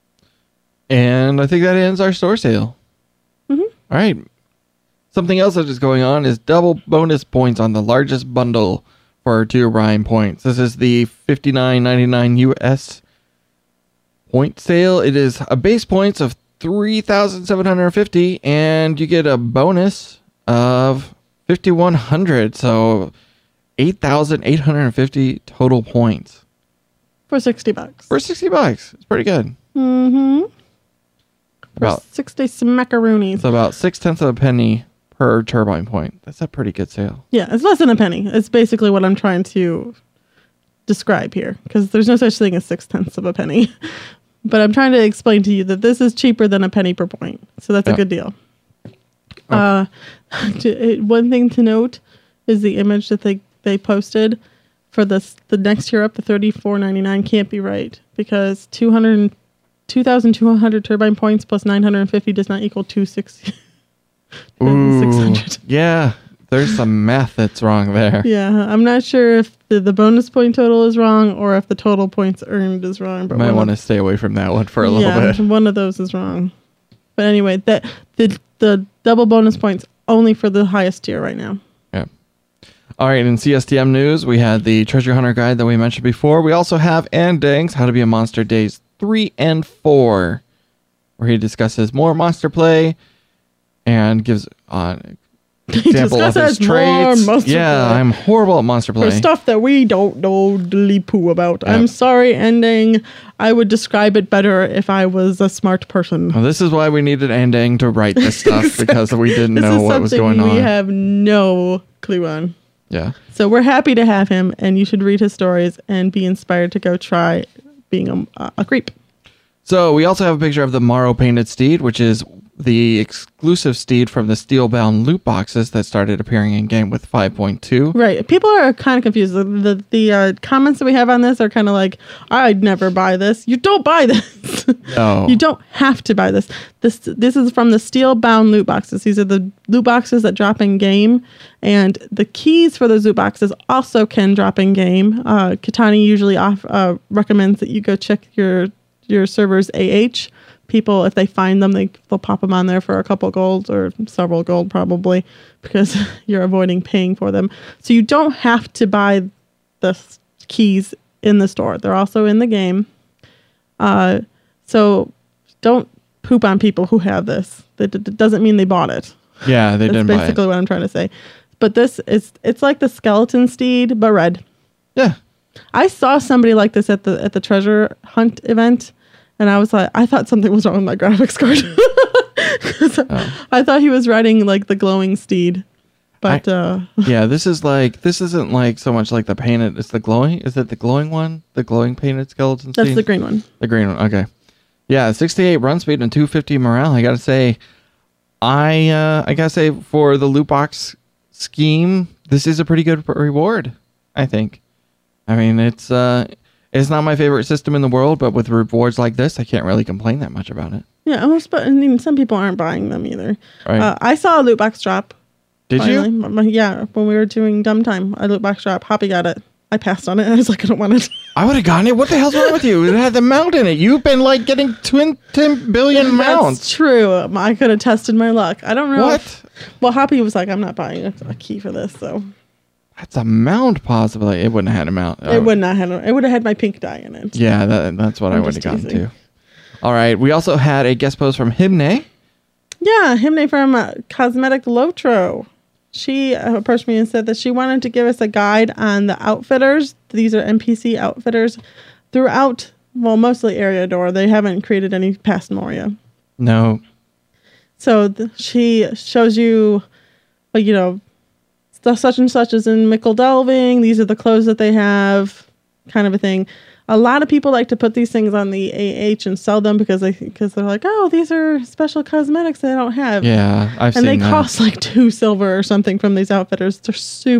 And I think that ends our store sale. Mm-hmm. All right. Something else that is going on is double bonus points on the largest bundle for two Orion points. This is the fifty-nine ninety-nine U S point sale. It is a base points of three thousand seven hundred fifty, and you get a bonus of fifty-one hundred. So eight thousand eight hundred fifty total points. For sixty bucks. For sixty bucks. It's pretty good. Mm-hmm. About For sixty smackaroonies. It's about six tenths of a penny per turbine point. That's a pretty good sale. Yeah, it's less than a penny. It's basically what I'm trying to describe here, because there's no such thing as six tenths of a penny. But I'm trying to explain to you that this is cheaper than a penny per point. So that's Yeah. a good deal. Okay. Uh, to- one thing to note is the image that they, they posted for this, the next tier up, the thirty-four ninety-nine can't be right, because two hundred, two thousand two hundred turbine points plus nine hundred fifty does not equal two thousand six hundred. Ooh, yeah, there's some math that's wrong there. Yeah, I'm not sure if the, the bonus point total is wrong or if the total points earned is wrong. But Might one want to of- stay away from that one for a little yeah, bit. one of those is wrong. But anyway, that the the double bonus points only for the highest tier right now. Yeah. All right, in C S T M news, we had the Treasure Hunter guide that we mentioned before. We also have Andang's How to Be a Monster Days three and four, where he discusses more monster play and gives uh, example of his discusses more traits. monster Yeah, play. I'm horrible at monster For play. stuff that we don't know diddly poo about. Yeah. I'm sorry, ending. I would describe it better if I was a smart person. Well, this is why we needed Andang to write this stuff, because we didn't This know is what was something going we on. have no clue on. Yeah. So we're happy to have him, and you should read his stories and be inspired to go try being a, a creep. So we also have a picture of the Morrow Painted Steed, which is the exclusive steed from the Steelbound loot boxes that started appearing in game with five point two. Right. People are kind of confused. The the, the uh, comments that we have on this are kind of like, I'd never buy this. You don't buy this. No. You don't have to buy this. This this is from the Steelbound loot boxes. These are the loot boxes that drop in game, and the keys for those loot boxes also can drop in game. Uh, Katani usually off, uh, recommends that you go check your your server's A H. People, if they find them, they, they'll pop them on there for a couple gold or several gold probably, because you're avoiding paying for them. So you don't have to buy the keys in the store. They're also in the game. Uh, so don't poop on people who have this. That d- doesn't mean they bought it. Yeah, they That's didn't buy it. basically what I'm trying to say. But this is, it's like the skeleton steed, but red. Yeah. I saw somebody like this at the at the treasure hunt event, and I was like, I thought something was wrong with my graphics card. 'Cause Oh. I thought he was riding like the glowing steed, but I- uh, Yeah, this is like, this isn't like so much like the painted, it's the glowing, is it the glowing one? The glowing painted skeleton that's steed? the green one. The green one, okay. Yeah, sixty-eight run speed and two fifty morale. I gotta say, I uh, I gotta say for the loot box scheme, this is a pretty good reward, I think. I mean, it's uh, it's not my favorite system in the world, but with rewards like this, I can't really complain that much about it. Yeah, almost. But I mean, some people aren't buying them either. Right? Uh, I saw a loot box drop. Did finally. you? M- m- Yeah, when we were doing dumb time, a loot box drop. Hoppy got it. I passed on it. I was like, I don't want it. I would have gotten it. What the hell's wrong with you? It had the mount in it. You've been like getting twin, ten billion mounts. That's true. Um, I could have tested my luck. I don't know. What? if- well, Hoppy was like, I'm not buying a, a key for this, so That's a mount, possibly. It wouldn't have had a mount. it would not have. It would have had my pink dye in it. Yeah, that, that's what I'm I would have just gotten teasing. to. All right. We also had a guest post from Himne. Yeah, Himne from uh, Cosmetic Lotro. She uh, approached me and said that she wanted to give us a guide on the outfitters. These are N P C outfitters throughout, well, mostly Eriador. They haven't created any past Moria. No. So th- she shows you, uh, you know, stuff such and such is in Mickle Delving. These are the clothes that they have, kind of a thing. A lot of people like to put these things on the A H and sell them because they because they're like, oh, these are special cosmetics that I don't have. Yeah, I've and seen they that. cost like two silver or something from these outfitters. They're super,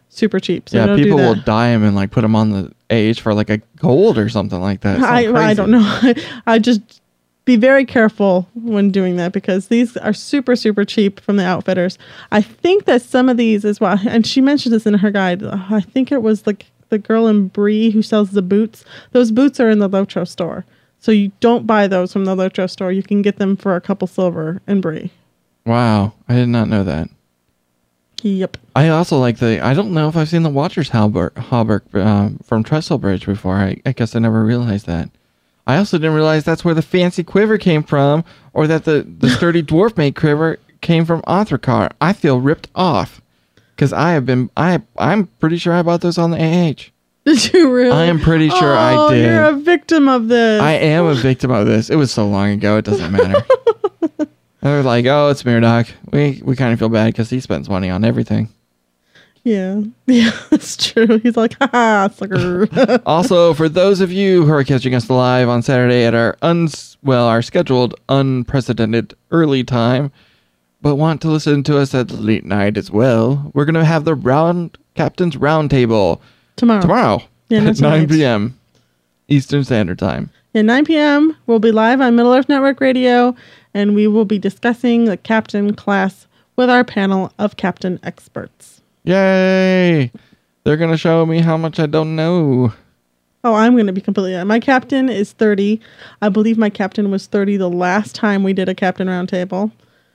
super cheap. So yeah, don't people do will that. dye them and like put them on the A H for like a gold or something like that. It's I, not I crazy. don't know. I just be very careful when doing that because these are super, super cheap from the outfitters. I think that some of these as well, and she mentioned this in her guide. I think it was like the girl in Brie who sells the boots. Those boots are in the Lotro store. So you don't buy those from the Lotro store. You can get them for a couple silver in Brie. Wow, I did not know that. Yep. I also like the. I don't know if I've seen the Watcher's Hauberk, Hauberk um, from Trestle Bridge before. I, I guess I never realized that. I also didn't realize that's where the fancy quiver came from, or that the, the sturdy dwarf made quiver came from Othrakar. I feel ripped off because I have been. I I'm pretty sure I bought those on the A H. Did you really? I am pretty sure oh, I did. You're a victim of this. I am a victim of this. It was so long ago. It doesn't matter. They're like, oh, it's Mirdoc. We we kind of feel bad because he spends money on everything. Yeah. Yeah, that's true. He's like, ha, sucker. Also, for those of you who are catching us live on Saturday at our uns well, our scheduled unprecedented early time, but want to listen to us at late night as well, we're gonna have the round captain's roundtable Tomorrow. tomorrow Yeah, at that's nine right. p.m. Eastern Standard Time. At nine p.m., we'll be live on Middle Earth Network Radio, and we will be discussing the captain class with our panel of captain experts. Yay! They're gonna show me how much I don't know. Oh, I'm going to be completely honest. My captain is thirty. I believe my captain was thirty the last time we did a captain roundtable.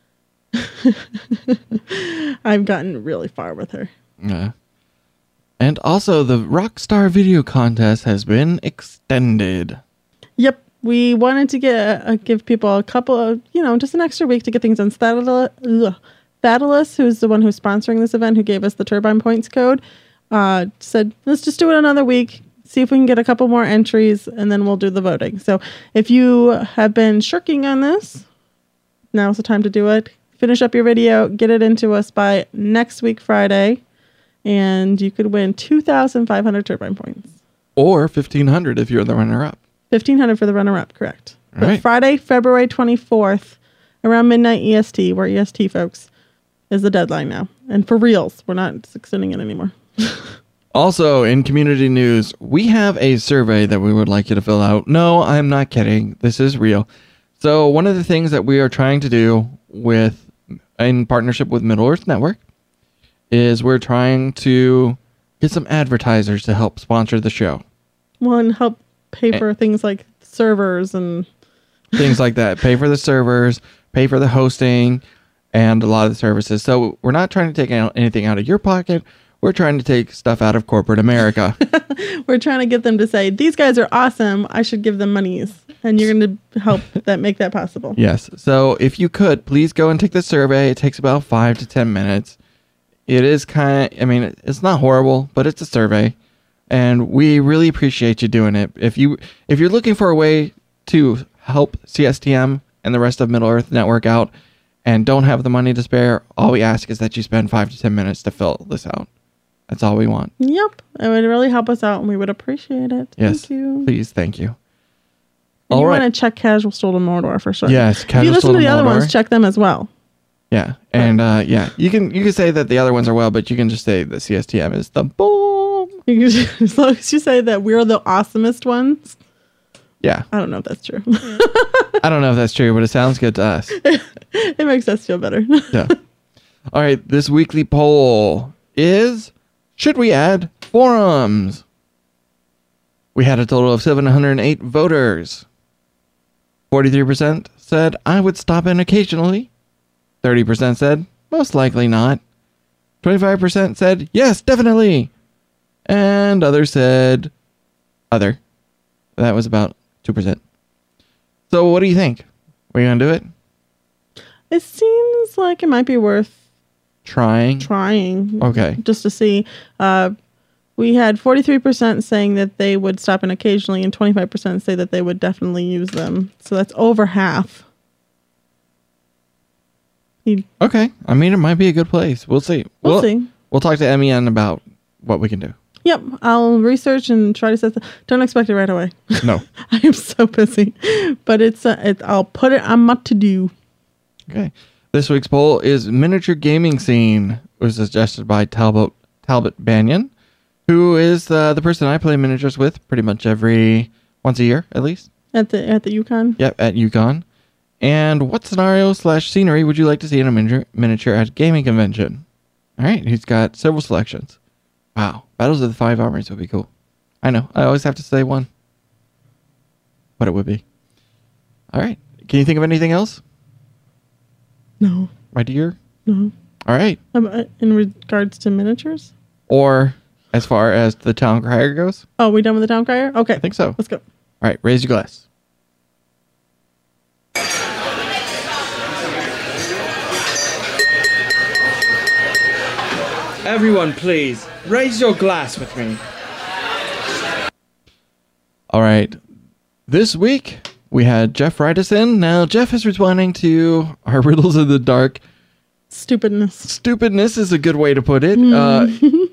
I've gotten really far with her. Yeah. And also, the Rockstar video contest has been extended. Yep. We wanted to get uh, give people a couple of, you know, just an extra week to get things done. Thaddeus, Thaddeus, who's the one who's sponsoring this event, who gave us the Turbine Points code, uh, said, let's just do it another week, see if we can get a couple more entries, and then we'll do the voting. So if you have been shirking on this, now's the time to do it. Finish up your video, get it into us by next week, Friday, and you could win two thousand five hundred Turbine Points. Or fifteen hundred if you're the runner-up. fifteen hundred for the runner-up, correct. But Right. Friday, February twenty-fourth, around midnight E S T, we're E S T folks, is the deadline now. And for reals, we're not extending it anymore. Also, in community news, we have a survey that we would like you to fill out. No, I'm not kidding. This is real. So one of the things that we are trying to do with, in partnership with Middle Earth Network, is we're trying to get some advertisers to help sponsor the show. Well, and help pay for things like servers and... Things like that. Pay for the servers, pay for the hosting, and a lot of the services. So we're not trying to take out anything out of your pocket. We're trying to take stuff out of corporate America. We're trying to get them to say, these guys are awesome, I should give them monies. And you're going to help that make that possible. Yes. So if you could, please go and take the survey. It takes about five to ten minutes. It is kind of, I mean, it's not horrible, but it's a survey. And we really appreciate you doing it. If, you, if you're looking for a way to help C S T M and the rest of Middle Earth Network out and don't have the money to spare, all we ask is that you spend five to ten minutes to fill this out. That's all we want. Yep. It would really help us out, and we would appreciate it. Yes. Thank you. Please, thank you. And All you right. want to check Casual Stolen Mordor for sure. Yes, If Casual you listen to Stolen the other Mordor. ones, check them as well. Yeah, and uh, yeah, you can you can say that the other ones are well, but you can just say that C S T M is the boom. You can just, as long as you say that we're the awesomest ones. Yeah, I don't know if that's true. I don't know if that's true, but it sounds good to us. It makes us feel better. Yeah. All right, this weekly poll is: should we add forums? We had a total of seven hundred eight voters. forty-three percent said I would stop in occasionally. thirty percent said most likely not. twenty-five percent said yes, definitely. And others said other. That was about two percent. So what do you think? Are you going to do it? It seems like it might be worth Trying? trying. Okay. Just to see. Uh, we had forty-three percent saying that they would stop in occasionally, and twenty-five percent say that they would definitely use them. So that's over half. You- Okay. I mean, it might be a good place. We'll see. We'll see. We'll talk to M E N about what we can do. Yep, I'll research and try to set. The, don't expect it right away. No. I am so busy, but it's. Uh, it, I'll put it on my to do. Okay. This week's poll is miniature gaming scene. It was suggested by Talbot Talbot Banyan, who is uh, the person I play miniatures with pretty much every once a year, at least. At the at the Yukon? Yep, at Yukon. And what scenario slash scenery would you like to see in a miniature, miniature at a gaming convention? All right, he's got several selections. Wow, Battles of the Five Armies would be cool. I know, I always have to say one. What it would be. All right, can you think of anything else? No. My dear? No. All right. Um, uh, in regards to miniatures? Or as far as the town crier goes? Oh, we done with the town crier? Okay. I think so. Let's go. All right, raise your glass. Everyone, please, raise your glass with me. All right. This week, we had Jeff write us in. Now, Jeff is responding to our Riddles in the Dark. Stupidness. Stupidness is a good way to put it. Uh,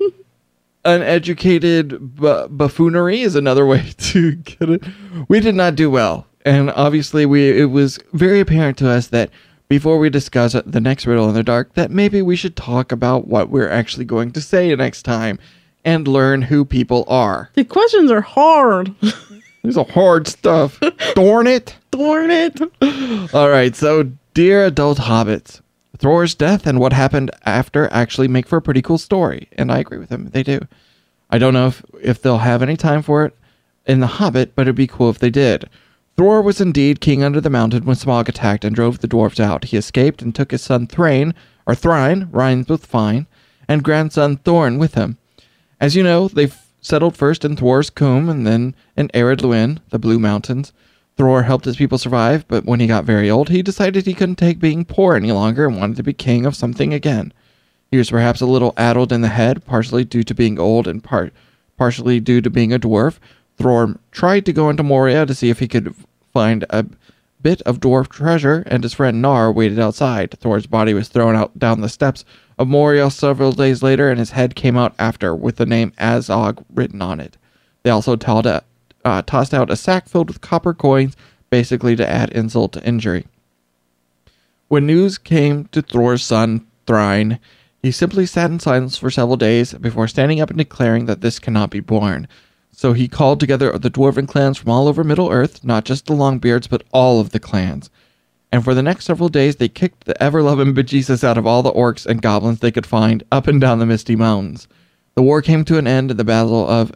uneducated bu- buffoonery is another way to get it. We did not do well. And obviously, we it was very apparent to us that before we discuss the next Riddle in the Dark, that maybe we should talk about what we're actually going to say next time and learn who people are. The questions are hard. These are hard stuff. Darn it. Darn it. All right, so dear adult hobbits, Thor's death and what happened after actually make for a pretty cool story, and I agree with him. They do. I don't know if, if they'll have any time for it in The Hobbit, but it'd be cool if they did. Thor was indeed king under the mountain when Smaug attacked and drove the dwarves out. He escaped and took his son Thrain, or Thrain, rhymes with fine, and grandson Thorn with him. As you know, they f- settled first in Thor's Combe and then in Ered Luin, the Blue Mountains. Thor helped his people survive, but when he got very old, he decided he couldn't take being poor any longer and wanted to be king of something again. He was perhaps a little addled in the head, partially due to being old and part, partially due to being a dwarf. Thor tried to go into Moria to see if he could find a bit of dwarf treasure, and his friend Nar waited outside. Thor's body was thrown out down the steps of Moria several days later, and his head came out after, with the name Azog written on it. They also tossed out, uh, tossed out a sack filled with copper coins, basically to add insult to injury. When news came to Thor's son, Thrain, he simply sat in silence for several days before standing up and declaring that this cannot be borne. So he called together the dwarven clans from all over Middle-earth, not just the Longbeards, but all of the clans. And for the next several days, they kicked the ever-loving bejesus out of all the orcs and goblins they could find up and down the Misty Mountains. The war came to an end in the Battle of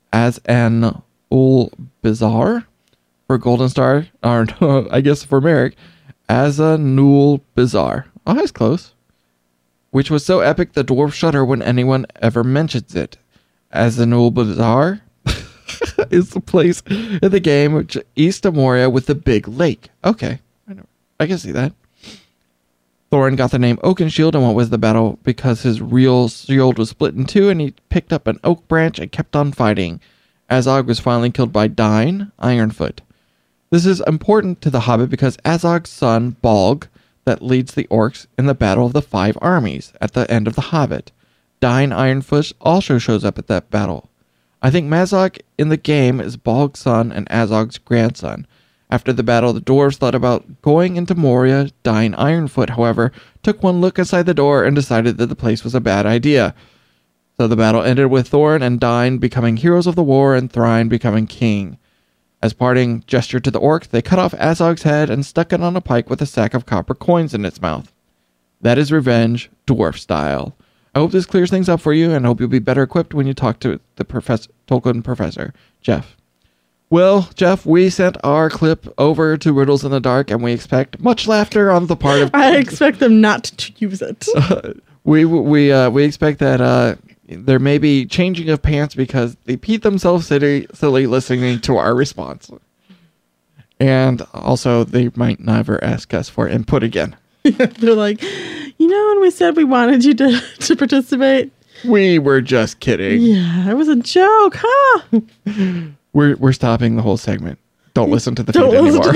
Az-an-ul-Bizar for Golden Star, or I guess for Merrick, Az-an-ul-Bizar. Oh, that's close. Which was so epic the dwarves shudder when anyone ever mentions it. Az-an-ul-Bizar is the place in the game which east of Moria with the big lake. Okay, I know. I can see that. Thorin got the name Oakenshield and went with the battle because his real shield was split in two, and he picked up an oak branch and kept on fighting. Azog was finally killed by Dain, Ironfoot. This is important to the Hobbit because Azog's son, Bolg, that leads the orcs in the Battle of the Five Armies at the end of the Hobbit. Dain Ironfoot also shows up at that battle. I think Mazog in the game is Bolg's son and Azog's grandson. After the battle, the dwarves thought about going into Moria. Dain Ironfoot, however, took one look inside the door and decided that the place was a bad idea. So the battle ended with Thorin and Dain becoming heroes of the war and Thrain becoming king. As parting gesture to the orcs, they cut off Azog's head and stuck it on a pike with a sack of copper coins in its mouth. That is revenge, dwarf style. I hope this clears things up for you, and hope you'll be better equipped when you talk to the professor, Tolkien professor, Jeff. Well, Jeff, we sent our clip over to Riddles in the Dark, and we expect much laughter on the part of... I expect them not to use it. Uh, we we uh, we expect that uh, there may be changing of pants because they peed themselves silly, silly listening to our response. And also, they might never ask us for input again. They're like, you know, when we said we wanted you to, to participate? We were just kidding. Yeah, it was a joke, huh? We're we're stopping the whole segment. Don't listen to the Don't feed listen anymore. to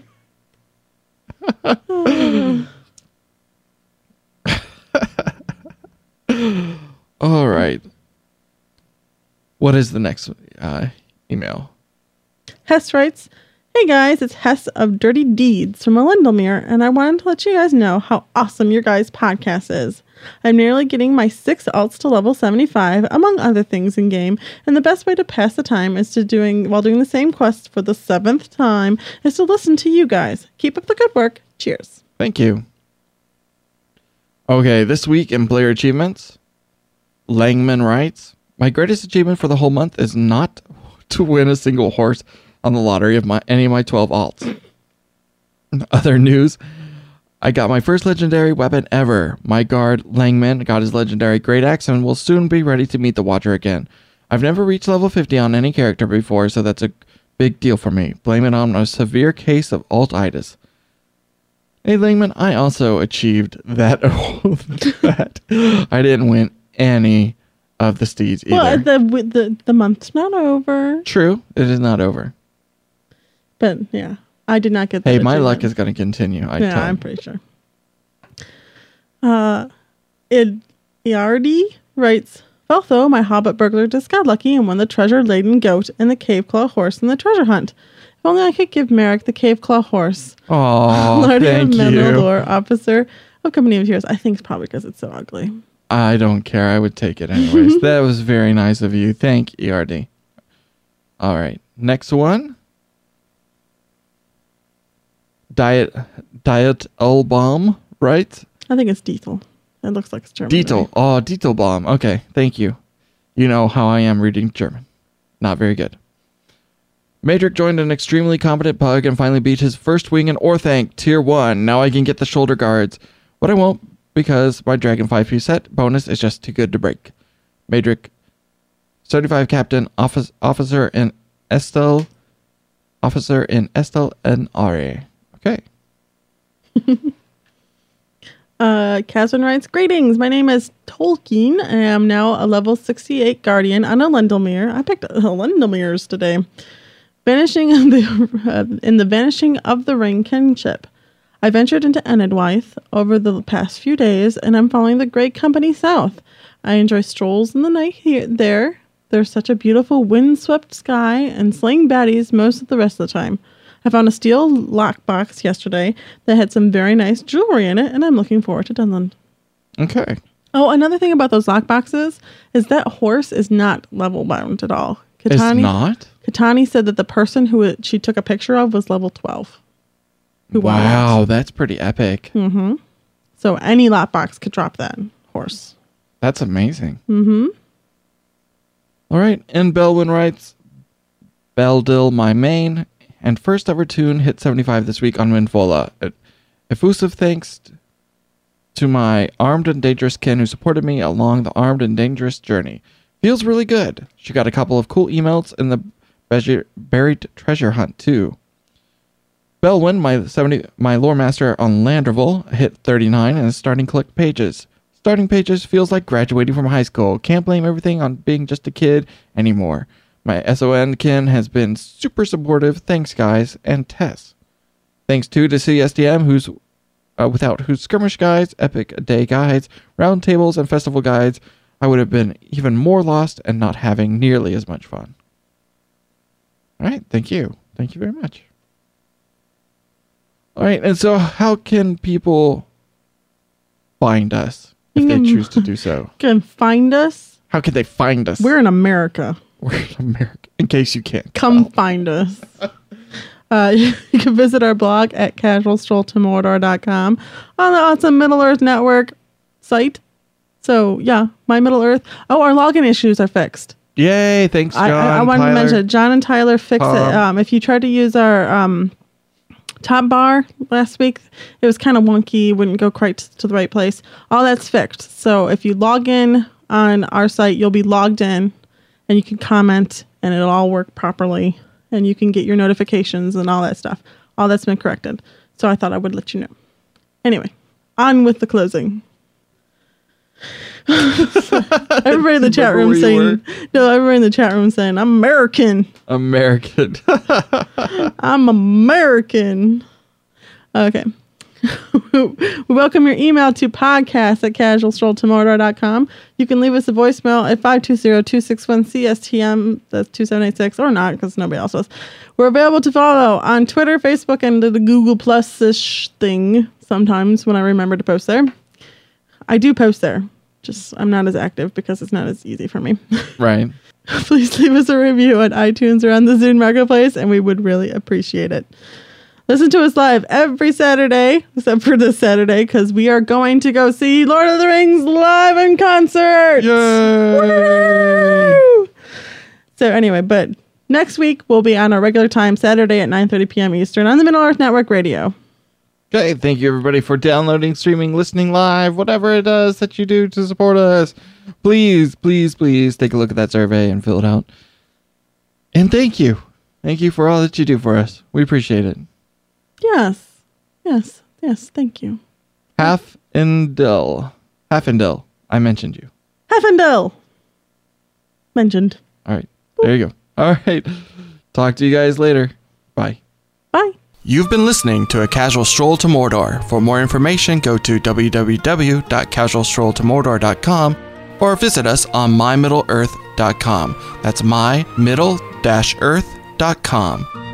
the feed. All right. What is the next uh, email? Hess writes, Hey guys, it's Hess of Dirty Deeds from Elendilmere, and I wanted to let you guys know how awesome your guys' podcast is. I'm nearly getting my six alts to level seventy-five, among other things in game, and the best way to pass the time is to doing while doing the same quest for the seventh time is to listen to you guys. Keep up the good work. Cheers. Thank you. Okay, this week in player achievements, Langman writes, my greatest achievement for the whole month is not to win a single horse on the lottery of my any of my twelve alts. Other news, I got my first legendary weapon ever. My guard, Langman, got his legendary Great Axe and will soon be ready to meet the Watcher again. I've never reached level fifty on any character before, so that's a big deal for me. Blame it on a severe case of altitis. Hey, Langman, I also achieved that. that. I didn't win any of the steeds either. Well, the, the, the month's not over. True, it is not over. But, yeah, I did not get that Hey, my achievement. luck is going to continue. I yeah, tell I'm you. pretty sure. Uh, it, Iardi writes, Veltho, my hobbit burglar, just got lucky and won the treasure-laden goat and the cave claw horse in the treasure hunt. If only I could give Merrick the cave claw horse. Oh, Lord thank of you. Mandalore, officer of Company of Heroes. I think it's probably because it's so ugly. I don't care. I would take it anyways. That was very nice of you. Thank E R D. All right. Next one. Diet Diet Ulbom, right? I think it's Diesel. It looks like it's German. Dietel. Oh, Dietelbaum. Okay. Thank you. You know how I am reading German. Not very good. Madrick joined an extremely competent pug and finally beat his first wing in Orthanc, tier one. Now I can get the shoulder guards. But I won't because my Dragon five-piece set bonus is just too good to break. Madrick, seventy-five captain, office, officer in Estel, officer in Estel and Are. Okay. Uh, Kazan writes, Greetings, my name is Tolkien. I am now a level sixty-eight guardian on Elendilmere. I picked Elendilmere's today. Vanishing of the, uh, in the Vanishing of the Ring kinship. I ventured into Enedwythe over the past few days, and I'm following the Great Company south. I enjoy strolls in the night here there. There's such a beautiful wind-swept sky and slaying baddies most of the rest of the time. I found a steel lockbox yesterday that had some very nice jewelry in it, and I'm looking forward to Dunland. Okay. Oh, another thing about those lockboxes is that horse is not level bound at all. It's not? Katani said that the person who it, she took a picture of was level twelve. Who won Wow, that's pretty epic. it. Mm-hmm. So any lockbox could drop that horse. That's amazing. Mm-hmm. All right, and Belwyn writes, Beldil, my main, and first ever tune hit seventy-five this week on Winfola. Effusive thanks to my armed and dangerous kin who supported me along the armed and dangerous journey. Feels really good. She got a couple of cool emails in the beju- buried treasure hunt too. Belwyn, my seventy, my lore master on Landrevel, hit thirty-nine and is starting to collect pages. Starting pages feels like graduating from high school. Can't blame everything on being just a kid anymore. My S O N kin has been super supportive. Thanks, guys. And Tess. Thanks, too, to C S D M, who's uh, without whose skirmish guides, epic day guides, round tables, and festival guides, I would have been even more lost and not having nearly as much fun. All right. Thank you. Thank you very much. All right. And so how can people find us if they choose to do so? You can find us. How can they find us? We're in America. We're in America, in case you can't Come tell. find us. Uh, you can visit our blog at casual stroll to mordor dot com on the awesome Middle Earth Network site. So, yeah, My Middle Earth. Oh, our login issues are fixed. Yay, thanks, John. I, I, I wanted Tyler. to mention John and Tyler fixed Um, it. Um, if you tried to use our um, top bar last week, it was kind of wonky, wouldn't go quite to the right place. All that's fixed. So if you log in on our site, you'll be logged in and you can comment and it'll all work properly and you can get your notifications and all that stuff. All that's been corrected. So I thought I would let you know. Anyway, on with the closing. Everybody in the chat room saying, no, everybody in the chat room saying, I'm American. American. I'm American. Okay. We welcome your email to podcast at casual stroll to mordor dot com. You can leave us a voicemail at five two zero, two six one, C S T M. That's two seven eight six, or not, because nobody else does. We're available to follow on Twitter, Facebook, and the Google Plus-ish thing sometimes when I remember to post there. I do post there. Just I'm not as active because it's not as easy for me. Right. Please leave us a review on iTunes or on the Zune Marketplace, and we would really appreciate it. Listen to us live every Saturday, except for this Saturday, because we are going to go see Lord of the Rings live in concert. Yay! Woo! So anyway, but next week we'll be on our regular time, Saturday at nine thirty p.m. Eastern on the Middle Earth Network Radio. Okay, thank you everybody for downloading, streaming, listening live, whatever it is that you do to support us. Please, please, please take a look at that survey and fill it out. And thank you. Thank you for all that you do for us. We appreciate it. Yes. Yes. Yes. Thank you. Halfendel. Halfendel. I mentioned you. Halfendel. Mentioned. All right. There you go. All right. Talk to you guys later. Bye. Bye. You've been listening to A Casual Stroll to Mordor. For more information, go to w w w dot casual stroll to mordor dot com or visit us on my middle earth dot com. That's my middle earth dot com.